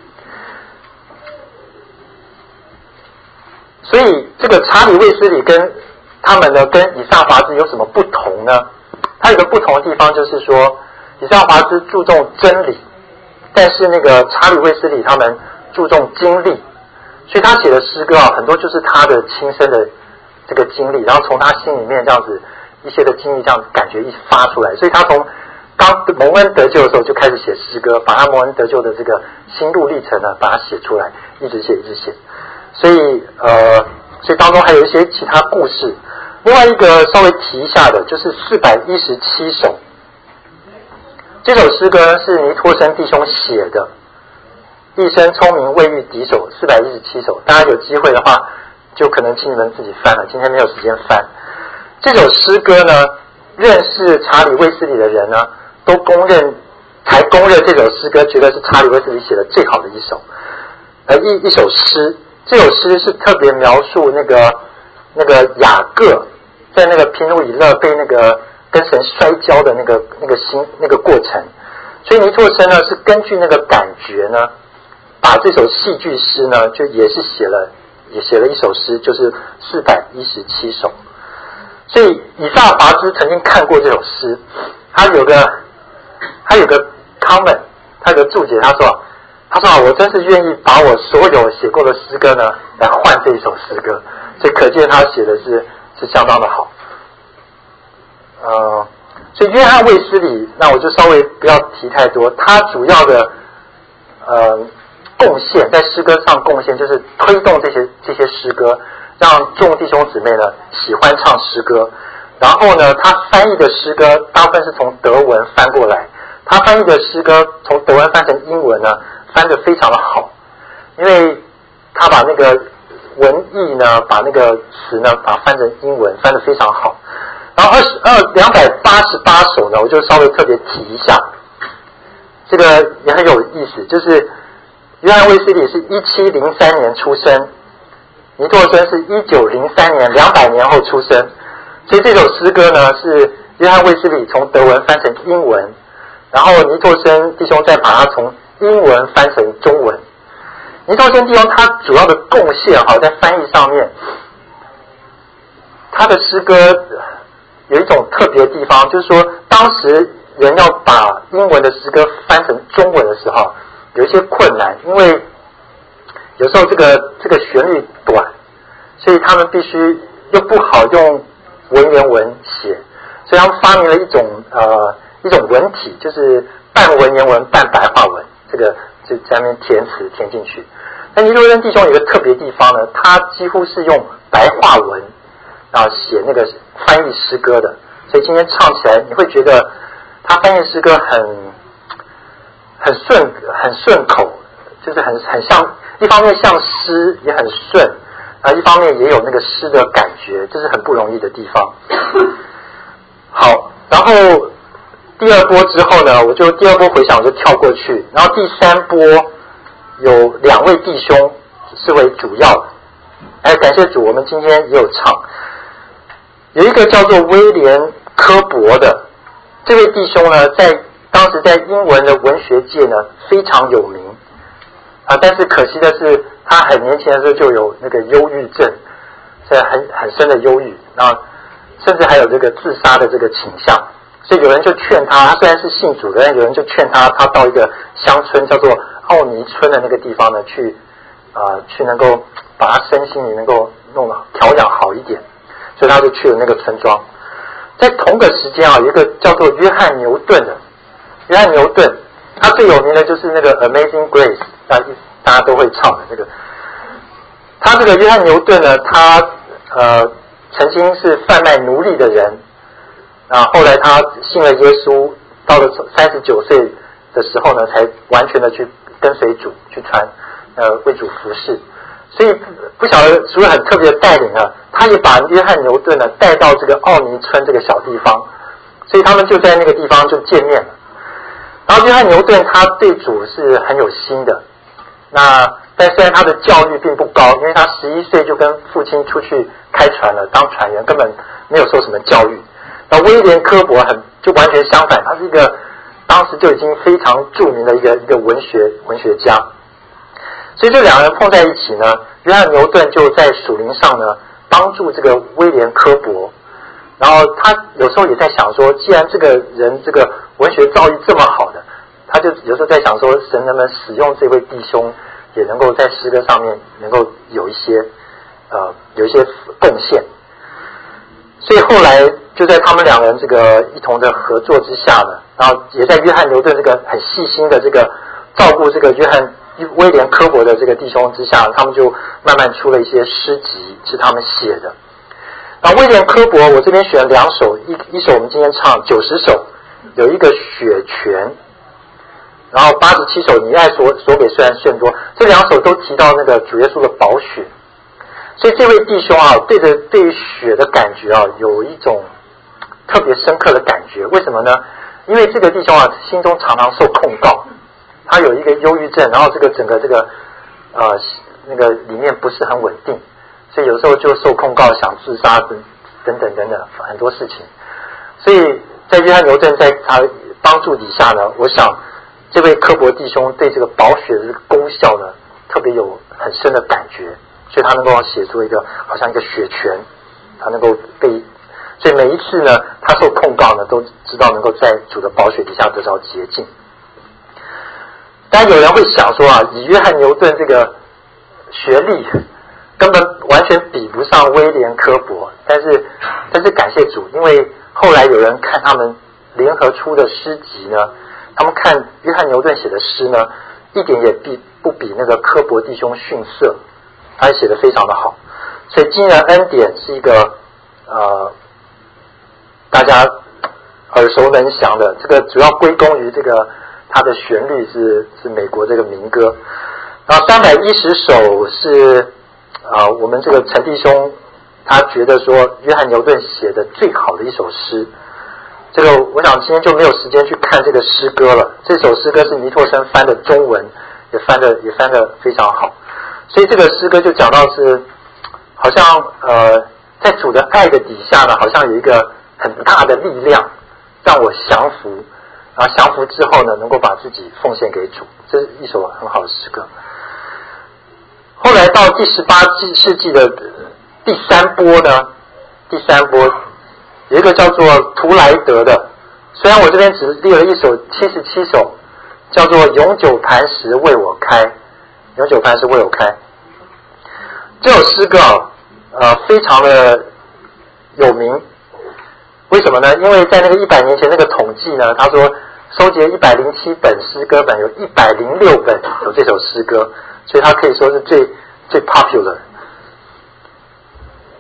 所以这个查理卫斯理跟他们呢，跟以撒华兹有什么不同呢？他有个不同的地方就是说，以撒华兹注重真理，但是那个查理卫斯理他们注重经历，所以他写的诗歌很多就是他的亲身的这个经历，然后从他心里面这样子一些的经历这样感觉一发出来，所以他从刚蒙恩得救的时候就开始写诗歌，把他蒙恩得救的这个心路历程呢把它写出来，一直写。所以当中还有一些其他故事。另外一个稍微提一下的就是417首，这首诗歌是尼托生弟兄写的，一生聪明未遇敌手，417首。大家有机会的话就可能请你们自己翻了，今天没有时间翻。这首诗歌呢，认识查理卫斯理的人呢都公认这首诗歌，觉得是查理卫斯理写的最好的一首诗。这首诗是特别描述那个雅各在那个平努以勒被那个跟神摔跤的那个过程，所以尼托生呢是根据那个感觉呢，把这首戏剧诗呢就也写了一首诗，就是417首。所以以撒华兹曾经看过这首诗，他有个 comment， 他有个注解，他说我真是愿意把我所有写过的诗歌呢来换这一首诗歌，所以可见他写的是相当的好。所以约翰卫斯理，那我就稍微不要提太多，他主要的贡献在诗歌上贡献就是推动这些诗歌，让众弟兄姊妹呢喜欢唱诗歌。然后呢，他翻译的诗歌大部分是从德文翻过来，他翻译的诗歌从德文翻成英文呢翻得非常的好，因为他把那个文意呢，把那个词呢，把它翻成英文，翻得非常好。然后288首呢，我就稍微特别提一下，这个也很有意思，就是约翰卫斯理是1703年出生，尼托生是1903年，200年后出生，所以这首诗歌呢是约翰卫斯理从德文翻成英文，然后尼托生弟兄再把它从英文翻成中文。尼托生弟兄他主要的贡献在翻译上面，他的诗歌有一种特别的地方，就是说当时人要把英文的诗歌翻成中文的时候有一些困难，因为有时候这个旋律短，所以他们必须又不好用文言文写，所以他们发明了一种文体，就是半文言文半白话文，这个就在那边填词填进去。那尼托生弟兄有一个特别地方呢，他几乎是用白话文，然后写那个翻译诗歌的，所以今天唱起来你会觉得他翻译诗歌很顺口，就是很像，一方面像诗也很顺，一方面也有那个诗的感觉，这是很不容易的地方。好，然后第二波之后呢，我就第二波回想我就跳过去，然后第三波有2位弟兄是为主要的，感谢主，我们今天也有唱，有一个叫做威廉科伯的这位弟兄呢，当时在英文的文学界呢非常有名但是可惜的是他很年轻的时候就有那个忧郁症，是很深的忧郁，然后甚至还有这个自杀的这个倾向，所以有人就劝他虽然是信主的，但有人就劝他到一个乡村叫做奥尼村的那个地方呢去能够把他身心灵能够调养好一点，所以他就去了那个村庄。在同个时间有一个叫做约翰牛顿的，约翰牛顿他最有名的就是那个 Amazing Grace， 大家都会唱的这个。他这个约翰牛顿呢，他曾经是贩卖奴隶的人，后来他信了耶稣，到了39岁的时候呢，才完全的去跟随主，去为主服侍。所以不晓得主很特别的带领他也把约翰牛顿呢带到这个奥尼村这个小地方，所以他们就在那个地方就见面了。然后约翰牛顿他对主是很有心的，但虽然他的教育并不高，因为他11岁就跟父亲出去开船了，当船员，根本没有受什么教育。那威廉科伯就完全相反，他是一个当时就已经非常著名的一个文学家。所以这两个人碰在一起呢，约翰牛顿就在属灵上呢帮助这个威廉科伯，然后他有时候也在想说，既然这个人这个文学造诣这么好的，他就有时候在想说，神能不能使用这位弟兄，也能够在诗歌上面能够有一些贡献。所以后来就在他们两人这个一同的合作之下呢，然后也在约翰牛顿这个很细心的这个照顾这个威廉科伯的这个弟兄之下，他们就慢慢出了一些诗集是他们写的。然后威廉科伯我这边选了2首，一首我们今天唱90首，有一个雪泉，然后87首你爱所给虽然甚多，这2首都提到那个主耶稣的宝血。所以这位弟兄对于血的感觉有一种特别深刻的感觉。为什么呢？因为这个弟兄心中常常受控告，他有一个忧郁症，然后整个那个里面不是很稳定，所以有时候就受控告，想自杀等等很多事情。所以在约翰牛顿在他帮助底下呢，我想这位科伯弟兄对这个宝血的这个功效呢特别有很深的感觉，所以他能够写出好像一个血泉，他能够所以每一次呢他受控告呢都知道能够在主的宝血底下得到洁净。但有人会想说以约翰牛顿这个学历根本完全比不上威廉科伯，但是感谢主，因为后来有人看他们联合出的诗集呢，他们看约翰牛顿写的诗呢，一点也不比那个科伯弟兄逊色，他写得非常的好。所以今日恩典是一个大家耳熟能详的，这个主要归功于这个它的旋律是美国这个民歌。然后310首是我们这个陈弟兄他觉得说约翰牛顿写的最好的一首诗。这个我想今天就没有时间去看这个诗歌了，这首诗歌是尼拓生翻的中文，也翻得非常好。所以这个诗歌就讲到是好像在主的爱的底下呢，好像有一个很大的力量让我降服，然后降服之后呢能够把自己奉献给主，这是一首很好的诗歌。后来到第18世纪的第三波有一个叫做图莱德的，虽然我这边只列了一首77首，叫做永久磐石为我开，永久磐石为我开。这首诗歌非常的有名，为什么呢？因为在那个100年前那个统计呢，他说收集了107本诗歌本，有106本有这首诗歌，所以它可以说是最 popular。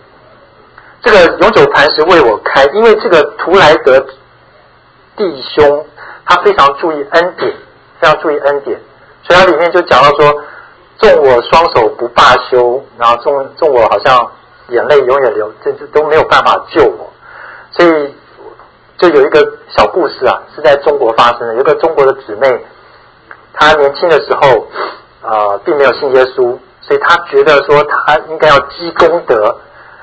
这个永久磐石为我开，因为这个图莱德弟兄他非常注意恩典，非常注意恩典，所以他里面就讲到说，纵我双手不罢休，然后纵我好像眼泪永远流，这都没有办法救我。所以就有一个小故事啊，是在中国发生的。有一个中国的姊妹，她年轻的时候并没有信耶稣，所以她觉得说她应该要积功德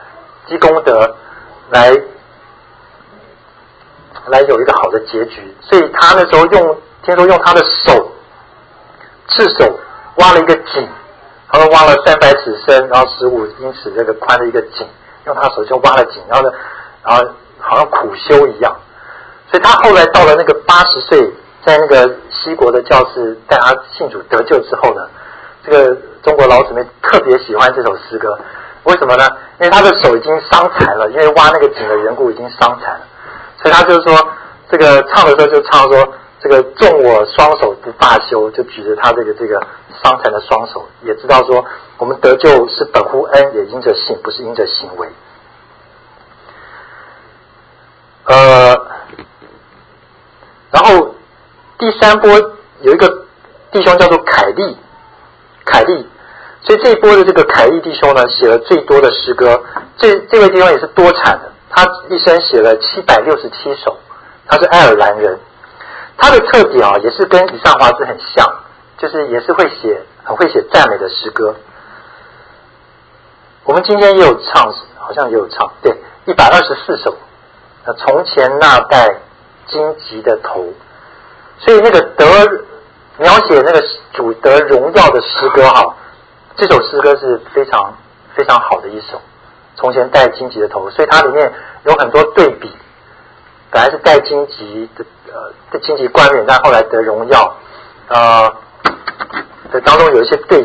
来有一个好的结局。所以她那时候听说用她的手赤手挖了一个井，他们挖了300尺深，然后15英尺这个宽的一个井，用他手就挖了井，然后好像苦修一样。所以他后来到了那个80岁，在那个西国的教士带他信主得救之后呢，这个中国老姊妹特别喜欢这首诗歌。为什么呢？因为他的手已经伤残了，因为挖那个井的缘故已经伤残了，所以他就是说这个唱的时候就唱说，这个纵我双手不罢休，就举着他这个伤残的双手，也知道说我们得救是本乎恩，也因着信，不是因着行为。然后第3波有一个弟兄叫做凯利，所以这一波的这个凯利弟兄呢，写了最多的诗歌。这位弟兄也是多产的，他一生写了767首，他是爱尔兰人。他的特点啊，也是跟以上华兹很像，就是也是很会写赞美的诗歌。我们今天也有唱，好像也有唱，对，124首。从前那代荆棘的头，所以那个描写那个主得荣耀的诗歌哈，这首诗歌是非常非常好的一首。从前戴荆棘的头，所以它里面有很多对比，本来是戴荆棘的荆棘冠冕，但后来得荣耀，这当中有一些对比。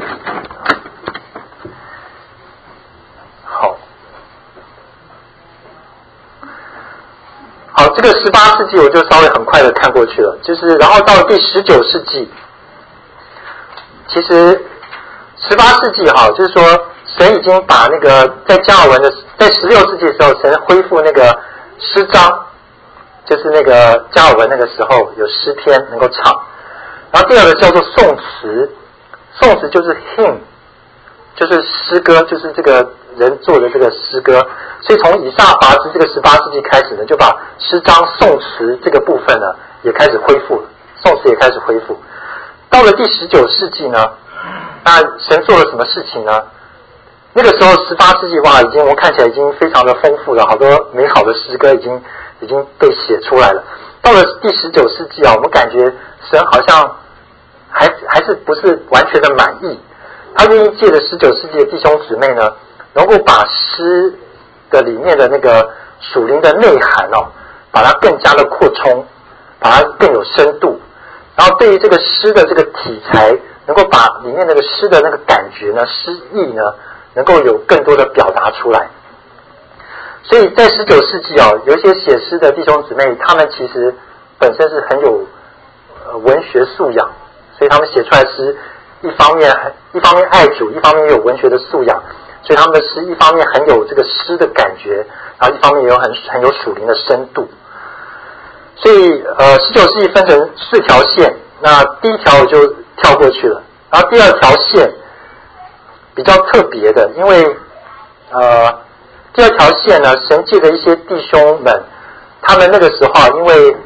好，这个18世纪我就稍微很快的看过去了，就是然后到了第19世纪，其实18世纪哈，就是说神已经把那个在加尔文的在16世纪的时候，神恢复那个诗章，就是那个加尔文那个时候有诗篇能够唱。然后第二个叫做颂词，颂词就是 hymn， 就是诗歌，就是这个人做的这个诗歌。所以从以撒华兹这个18世纪开始呢，就把诗章颂词这个部分呢也开始恢复了，颂词也开始恢复。到了第19世纪呢，那神做了什么事情呢？那个时候18世纪哇，我看起来已经非常的丰富了，好多美好的诗歌已经被写出来了。到了第19世纪啊，我们感觉神好像还是不是完全的满意，他愿意借着19世纪的弟兄姊妹呢，能够把诗的里面的那个属灵的内涵哦，把它更加的扩充，把它更有深度，然后对于这个诗的这个题材，能够把里面那个诗的那个感觉呢、诗意呢，能够有更多的表达出来。所以在19世纪哦，有一些写诗的弟兄姊妹，他们其实本身是很有文学素养，所以他们写出来诗，一方面爱主，一方面又有文学的素养。所以他们的诗一方面很有这个诗的感觉，然后一方面也有很有属灵的深度。所以19世纪分成4条线，那第一条我就跳过去了。然后第二条线比较特别的，因为第二条线呢，神借的一些弟兄们，他们那个时候啊，因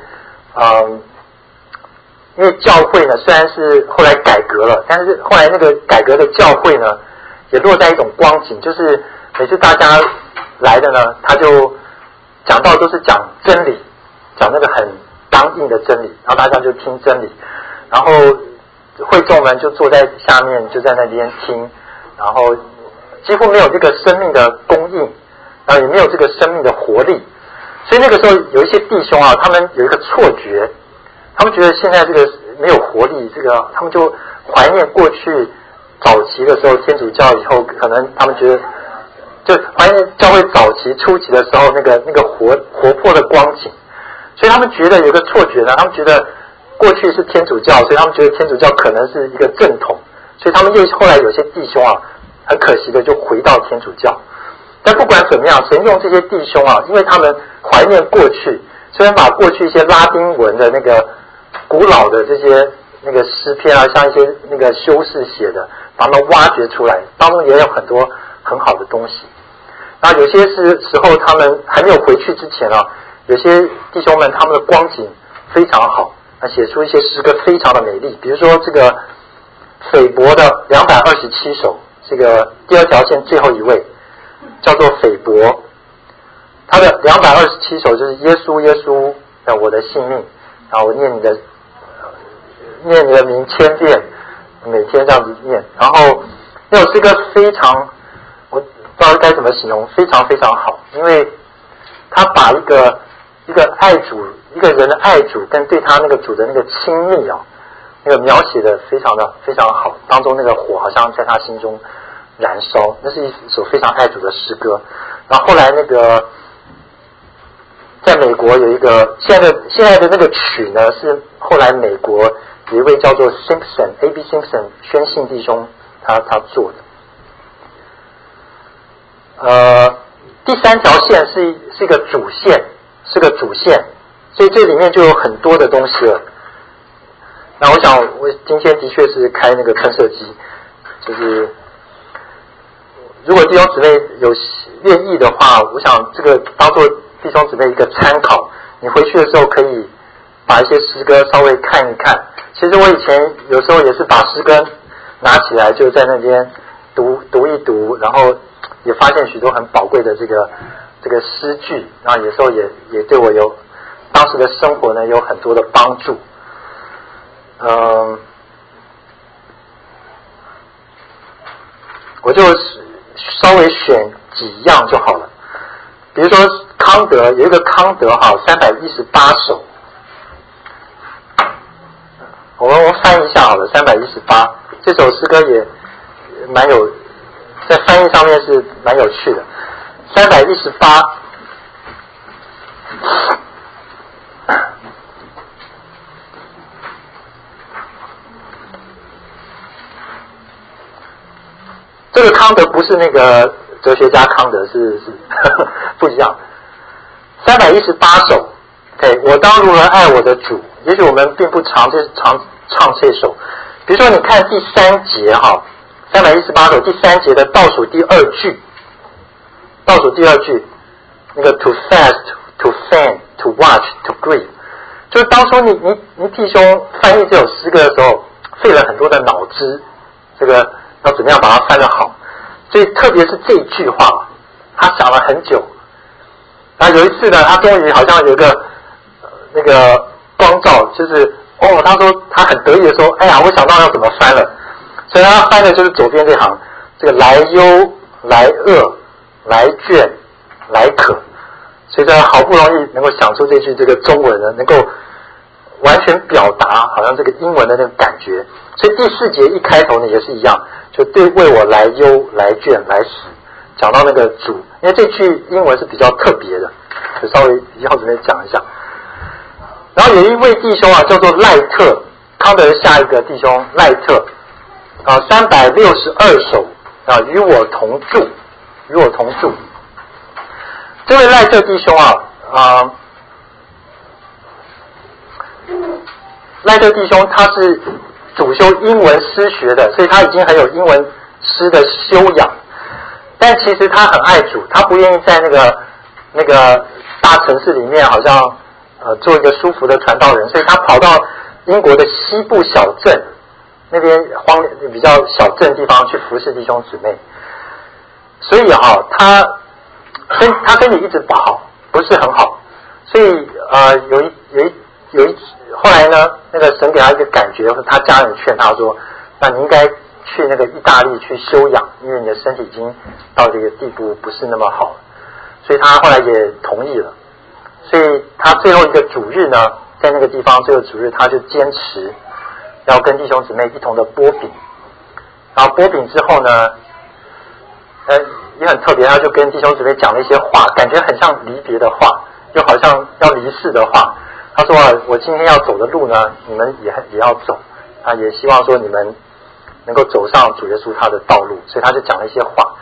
为教会呢虽然是后来改革了，但是后来那个改革的教会呢，也落在一种光景，就是每次大家来的呢，他就讲到都是讲真理，讲那个很刚硬的真理，然后大家就听真理，然后会众们就坐在下面，就在那边听，然后几乎没有这个生命的供应，然后也没有这个生命的活力。所以那个时候有一些弟兄啊，他们有一个错觉，他们觉得现在这个没有活力，这个他们就怀念过去早期的时候，天主教以后可能他们觉得就怀念教会早期初期的时候那个活泼的光景，所以他们觉得有个错觉呢，他们觉得过去是天主教，所以他们觉得天主教可能是一个正统，所以他们后来有些弟兄啊，很可惜的就回到天主教。 但不管怎么样，神用这些弟兄啊，因为他们怀念过去，虽然把过去一些拉丁文的那个古老的这些那个诗篇啊，像一些那个修士写的，把它们挖掘出来，当中也有很多很好的东西。那有些时候他们还没有回去之前啊，有些弟兄们他们的光景非常好，写出一些诗歌非常的美丽。比如说这个斐博的227首，这个第二条线最后一位叫做斐博，他的227首就是耶稣耶稣我的性命，然后我念你的名1000遍，每天这样子念。然后那首诗歌非常，我不知道该怎么形容，非常非常好，因为他把一个爱主，一个人的爱主跟对他那个主的那个亲密啊，那个描写的非常好，当中那个火好像在他心中燃烧，那是一首非常爱主的诗歌。然后后来那个在美国有一个现在的那个曲呢，是后来美国有一位叫做 Simpson A.B. Simpson 宣信弟兄他做的。第3条线是一个主线，所以这里面就有很多的东西了。那我想我今天的确是开那个喷射机，就是如果弟兄姊妹有愿意的话，我想这个当做弟兄姊妹一个参考，你回去的时候可以把一些诗歌稍微看一看。其实我以前有时候也是把诗歌拿起来就在那边读一读，然后也发现许多很宝贵的这个诗句，然后有时候也对我有当时的生活呢有很多的帮助。我就稍微选几样就好了。比如说康德有一个康德318首，我们翻一下好了，318这首诗歌也蛮有，在翻译上面是蛮有趣的。318这个康德不是那个哲学家康德，是不一样。318首，我当如何爱我的主？也许我们并不常唱这首。比如说，你看第3节318首第3节的倒数第2句，那个 to fast, to faint, to watch, to grieve， 就是当初你弟兄翻译这首诗歌的时候，费了很多的脑汁，这个要怎么样把它翻得好。所以特别是这一句话，他想了很久。然后有一次呢，他终于好像有一个那个光照，就是他说他很得意的说，哎呀，我想到要怎么翻了。所以他翻的就是左边这行，这个来忧、来恶、来倦、来渴。所以他好不容易能够想出这句这个中文呢，能够完全表达好像这个英文的那个感觉。所以第4节一开头呢也是一样，就对为我来忧、来倦、来死，讲到那个主，因为这句英文是比较特别的，就稍微以后准备讲一下。然后有一位弟兄叫做赖特，康德的下一个弟兄赖特362首与我同住。这位赖特弟兄赖特弟兄他是主修英文诗学的，所以他已经很有英文诗的修养。但其实他很爱主，他不愿意在那个大城市里面好像做一个舒服的传道人，所以他跑到英国的西部小镇那边比较小镇地方去服侍弟兄姊妹。所以他身体一直不好，不是很好。所以有一后来呢，那个神给他一个感觉，他家人劝他说，那你应该去那个意大利去休养，因为你的身体已经到这个地步不是那么好。所以他后来也同意了。所以他最后一个主日呢，在那个地方最后主日他就坚持要跟弟兄姊妹一同的擘饼。然后擘饼之后呢也很特别，他就跟弟兄姊妹讲了一些话，感觉很像离别的话，又好像要离世的话。他说我今天要走的路呢，你们也要走，也希望说你们能够走上主耶稣他的道路。所以他就讲了一些话。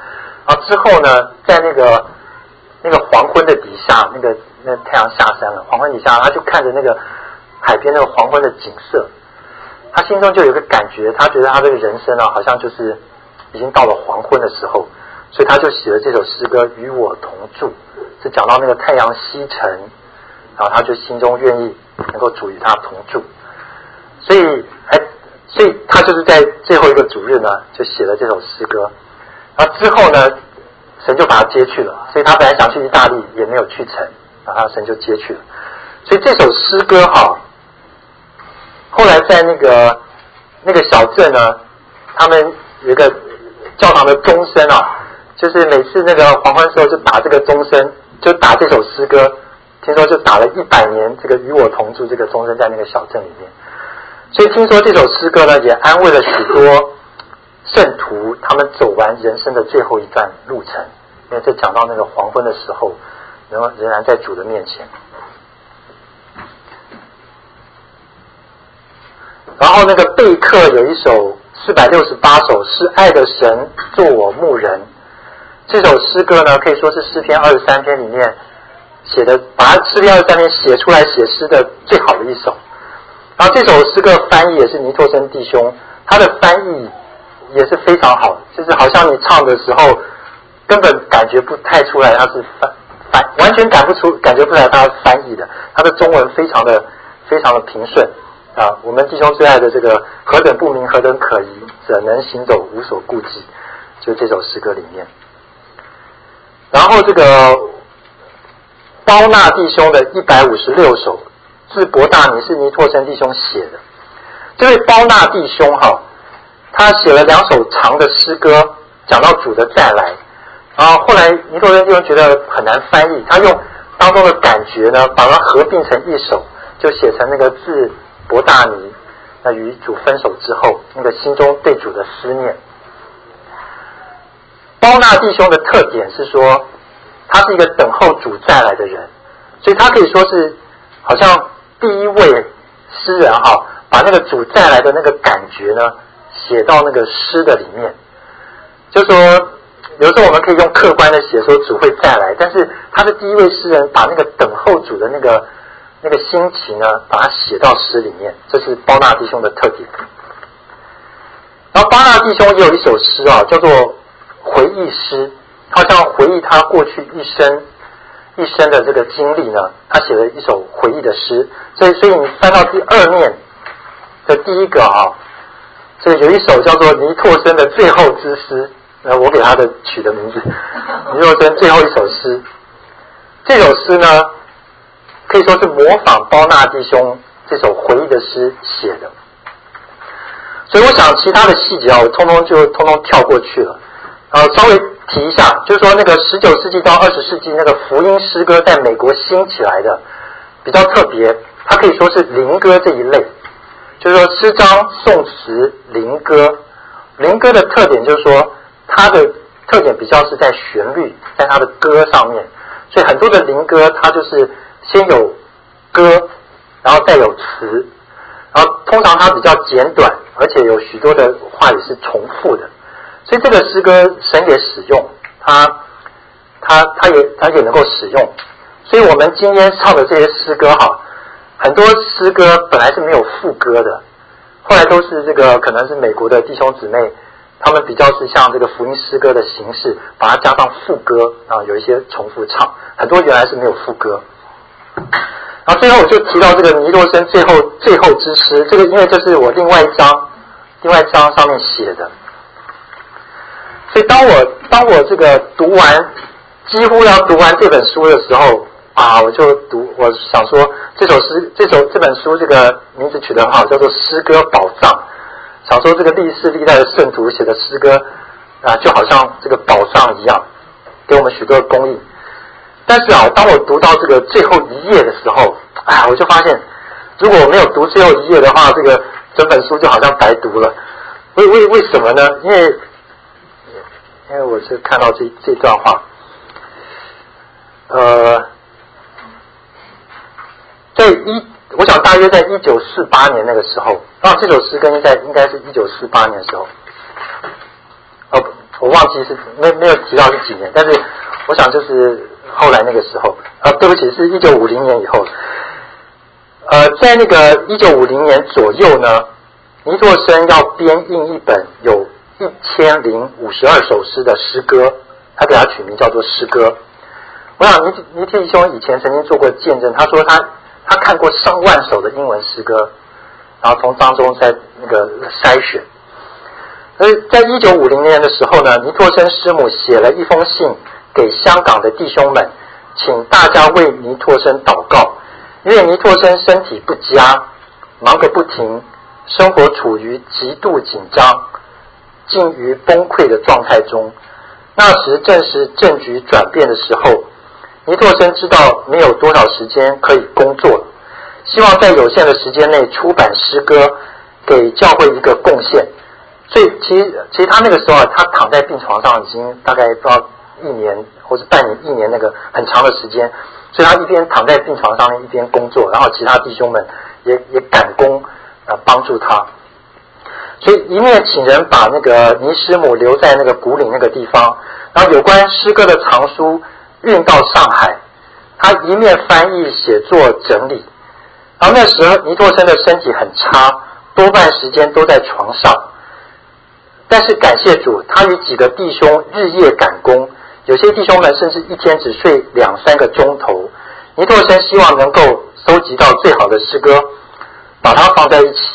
然后之后呢，在那个黄昏的底下，那太阳下山了，黄昏底下，他就看着那个海边那个黄昏的景色，他心中就有一个感觉，他觉得他这个人生啊，好像就是已经到了黄昏的时候，所以他就写了这首诗歌《与我同住》，是讲到那个太阳西沉，然后他就心中愿意能够主与他同住，所以他就是在最后一个主日呢，就写了这首诗歌。然后之后呢，神就把他接去了，所以他本来想去意大利，也没有去成，然后神就接去了。所以这首诗歌后来在那个小镇呢，他们有一个教堂的钟声就是每次那个黄昏时候就打这个钟声，就打这首诗歌，听说就打了100年，这个与我同住这个钟声在那个小镇里面。所以听说这首诗歌呢，也安慰了许多圣徒，他们走完人生的最后一段路程，因为这讲到那个黄昏的时候，仍然在主的面前。然后那个贝克有一首468首是爱的神做我牧人，这首诗歌呢，可以说是诗篇23篇里面写的，把诗篇23篇写出来写诗的最好的一首。然后这首诗歌翻译也是尼托生弟兄，他的翻译也是非常好，就是好像你唱的时候根本感觉不太出来他是完全感觉不出来他是翻译的，他的中文非常的平顺我们弟兄最爱的这个何等不明何等可疑，怎能行走无所顾忌，就这首诗歌里面。然后这个包纳弟兄的156首，自伯大尼是尼托生弟兄写的。这位包纳弟兄他写了2首长的诗歌，讲到主的再来。然后后来尼托生弟兄觉得很难翻译，他用当中的感觉呢，把它合并成一首，就写成那个自伯大尼与主分手之后，那个心中对主的思念。包纳弟兄的特点是说，他是一个等候主再来的人，所以他可以说是好像第一位诗人把那个主再来的那个感觉呢，写到那个诗的里面。就说有时候我们可以用客观的写说主会再来，但是他是第一位诗人，把那个等候主的那个心情呢，把它写到诗里面，这是包纳弟兄的特点。然后包纳弟兄也有一首诗叫做回忆诗，好像回忆他过去一生的这个经历呢，他写了一首回忆的诗。所以你翻到第2面的第一个所以有一首叫做尼托生的最后之诗，我给他的取的名字尼托生最后一首诗。这首诗呢，可以说是模仿包纳弟兄这首回忆的诗写的。所以我想其他的细节我通通跳过去了。稍微提一下，就是说那个19世纪到20世纪那个福音诗歌在美国兴起来的比较特别，它可以说是灵歌这一类，就是说诗章、颂词、灵歌。灵歌的特点就是说，它的特点比较是在旋律，在它的歌上面，所以很多的灵歌它就是先有歌，然后再有词，然后通常它比较简短，而且有许多的话语是重复的。所以这个诗歌神也使用，他也能够使用。所以我们今天唱的这些诗歌很多诗歌本来是没有副歌的，后来都是这个可能是美国的弟兄姊妹，他们比较是像这个福音诗歌的形式，把它加上副歌有一些重复唱，很多原来是没有副歌。然后最后我就提到这个尼托生最后之诗，这个因为这是我另外一章上面写的。所以当我这个几乎要读完这本书的时候我想说这本书这个名字取得很好，叫做诗歌宝藏。想说这个历世历代的圣徒写的诗歌就好像这个宝藏一样，给我们许多的供应。但是当我读到这个最后一页的时候我就发现，如果我没有读最后一页的话，这个整本书就好像白读了。为什么呢？因为我是看到这段话，我想大约在1948年那个时候，这首诗歌应该是1948年的时候， 我忘记是没有提到是几年，但是我想就是后来那个时候对不起，是1950年以后。在那个1950年左右呢，尼托生要编印一本有1052首诗的诗歌，他给他取名叫做诗歌。我想尼提兄以前曾经做过见证，他说他看过上万首的英文诗歌，然后从当中在那个筛选。而在1950年的时候呢，尼托生师母写了一封信给香港的弟兄们，请大家为尼托生祷告，因为尼托生身体不佳，忙个不停，生活处于极度紧张，近于崩溃的状态中。那时正是政局转变的时候，尼托生知道没有多少时间可以工作了，希望在有限的时间内出版诗歌，给教会一个贡献。所以其实他那个时候他躺在病床上已经大概不知道1年或者半年1年那个很长的时间，所以他一边躺在病床上面一边工作，然后其他弟兄们也赶工帮助他。所以一面请人把那个尼师母留在那个古岭那个地方，然后有关诗歌的藏书运到上海，他一面翻译写作整理。然后那时候尼托生的身体很差，多半时间都在床上，但是感谢主，他与几个弟兄日夜赶工，有些弟兄们甚至一天只睡2-3个钟头。尼托生希望能够搜集到最好的诗歌，把它放在一起。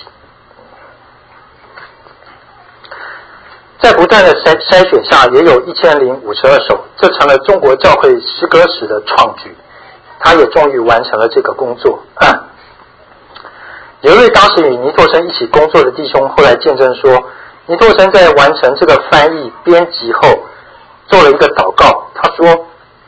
在不断的筛选下，也有1052首，这成了中国教会诗歌史的创举。他也终于完成了这个工作。有一位当时与尼托生一起工作的弟兄后来见证说，尼托生在完成这个翻译编辑后做了一个祷告，他说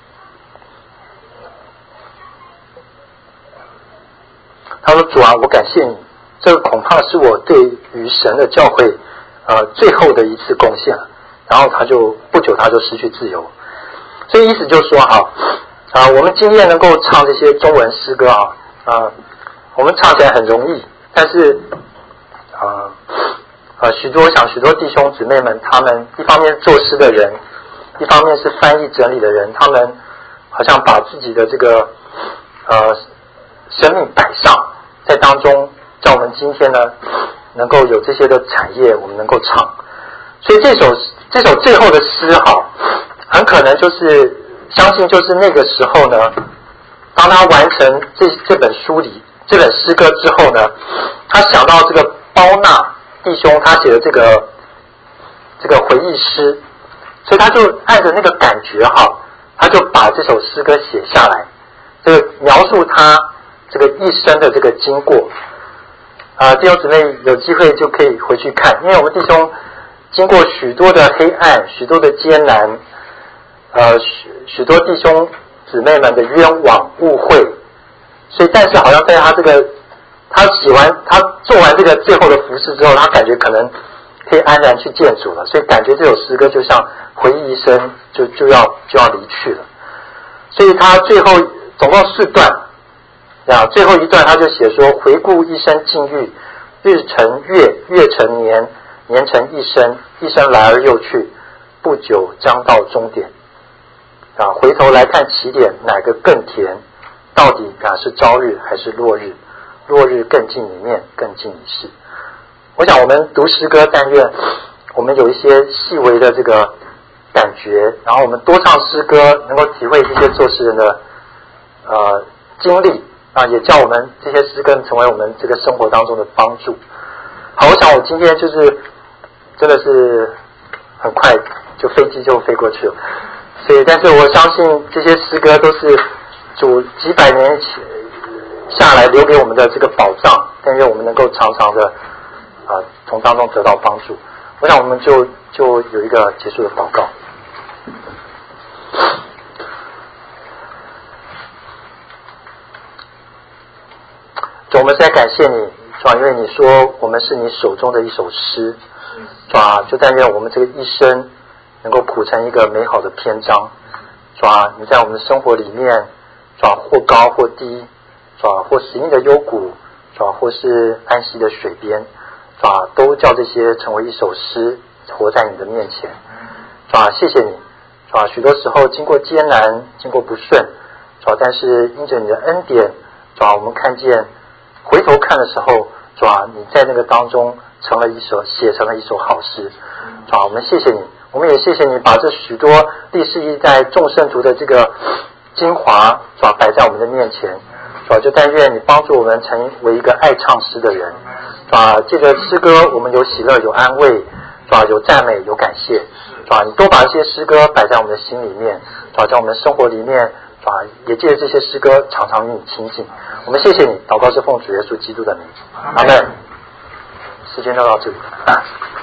主啊，我感谢你，这个恐怕是我对于神的教会最后的一次贡献了。然后不久他就失去自由。所以意思就是说我们今天能够唱这些中文诗歌我们唱起来很容易，但是许多弟兄姊妹们，他们一方面是作诗的人，一方面是翻译整理的人，他们好像把自己的这个生命摆上，在当中叫我们今天呢能够有这些的产业，我们能够唱。所以这首最后的诗很可能就是相信就是那个时候呢，当他完成这本诗歌之后呢，他想到这个包纳弟兄他写的这个回忆诗，所以他就按着那个感觉他就把这首诗歌写下来，这个描述他这个一生的这个经过。弟兄姊妹有机会就可以回去看，因为我们弟兄经过许多的黑暗，许多的艰难，许多弟兄姊妹们的冤枉误会，所以但是好像在他做完这个最后的服事之后，他感觉可能可以安然去见主了，所以感觉这首诗歌就像回忆一生就要离去了。所以他最后总共4段最后一段他就写说，回顾一生境遇，日成月，月成年，年成一生，一生来而又去，不久将到终点。回头来看起点，哪个更甜？到底是朝日还是落日？落日更近一面，更近一世。我想我们读诗歌，但愿我们有一些细微的这个感觉，然后我们多唱诗歌，能够体会这些做诗人的经历也叫我们这些诗歌成为我们这个生活当中的帮助。好，我想我今天就是真的是很快就飞机就飞过去了，所以但是我相信这些诗歌都是主几百年下来留给我们的这个宝藏，但愿我们能够常常的从当中得到帮助。我想我们就有一个结束的祷告。主，我们再感谢你，主，因为你说我们是你手中的一首诗，主，就但愿我们这个一生能够谱成一个美好的篇章。主，你在我们的生活里面，主，或高或低，主，或死荫的幽谷，主，或是安息的水边，主，都叫这些成为一首诗，活在你的面前。 主啊，谢谢你，主啊，许多时候经过艰难，经过不顺，主啊，但是因着你的恩典，主啊，我们看见回头看的时候，主啊，你在那个当中写成了一首好诗，主啊，我们谢谢你，我们也谢谢你把这许多历世历代众圣徒的这个精华，主啊，摆在我们的面前，主啊，就但愿你帮助我们成为一个爱唱诗的人，主啊，借着诗歌我们有喜乐，有安慰，主啊，有赞美，有感谢，主啊，你多把这些诗歌摆在我们的心里面，主啊，在我们的生活里面，主啊，也借着这些诗歌常常与你亲近。我们谢谢你，祷告是奉主耶稣基督的名，阿们。时间就到这里。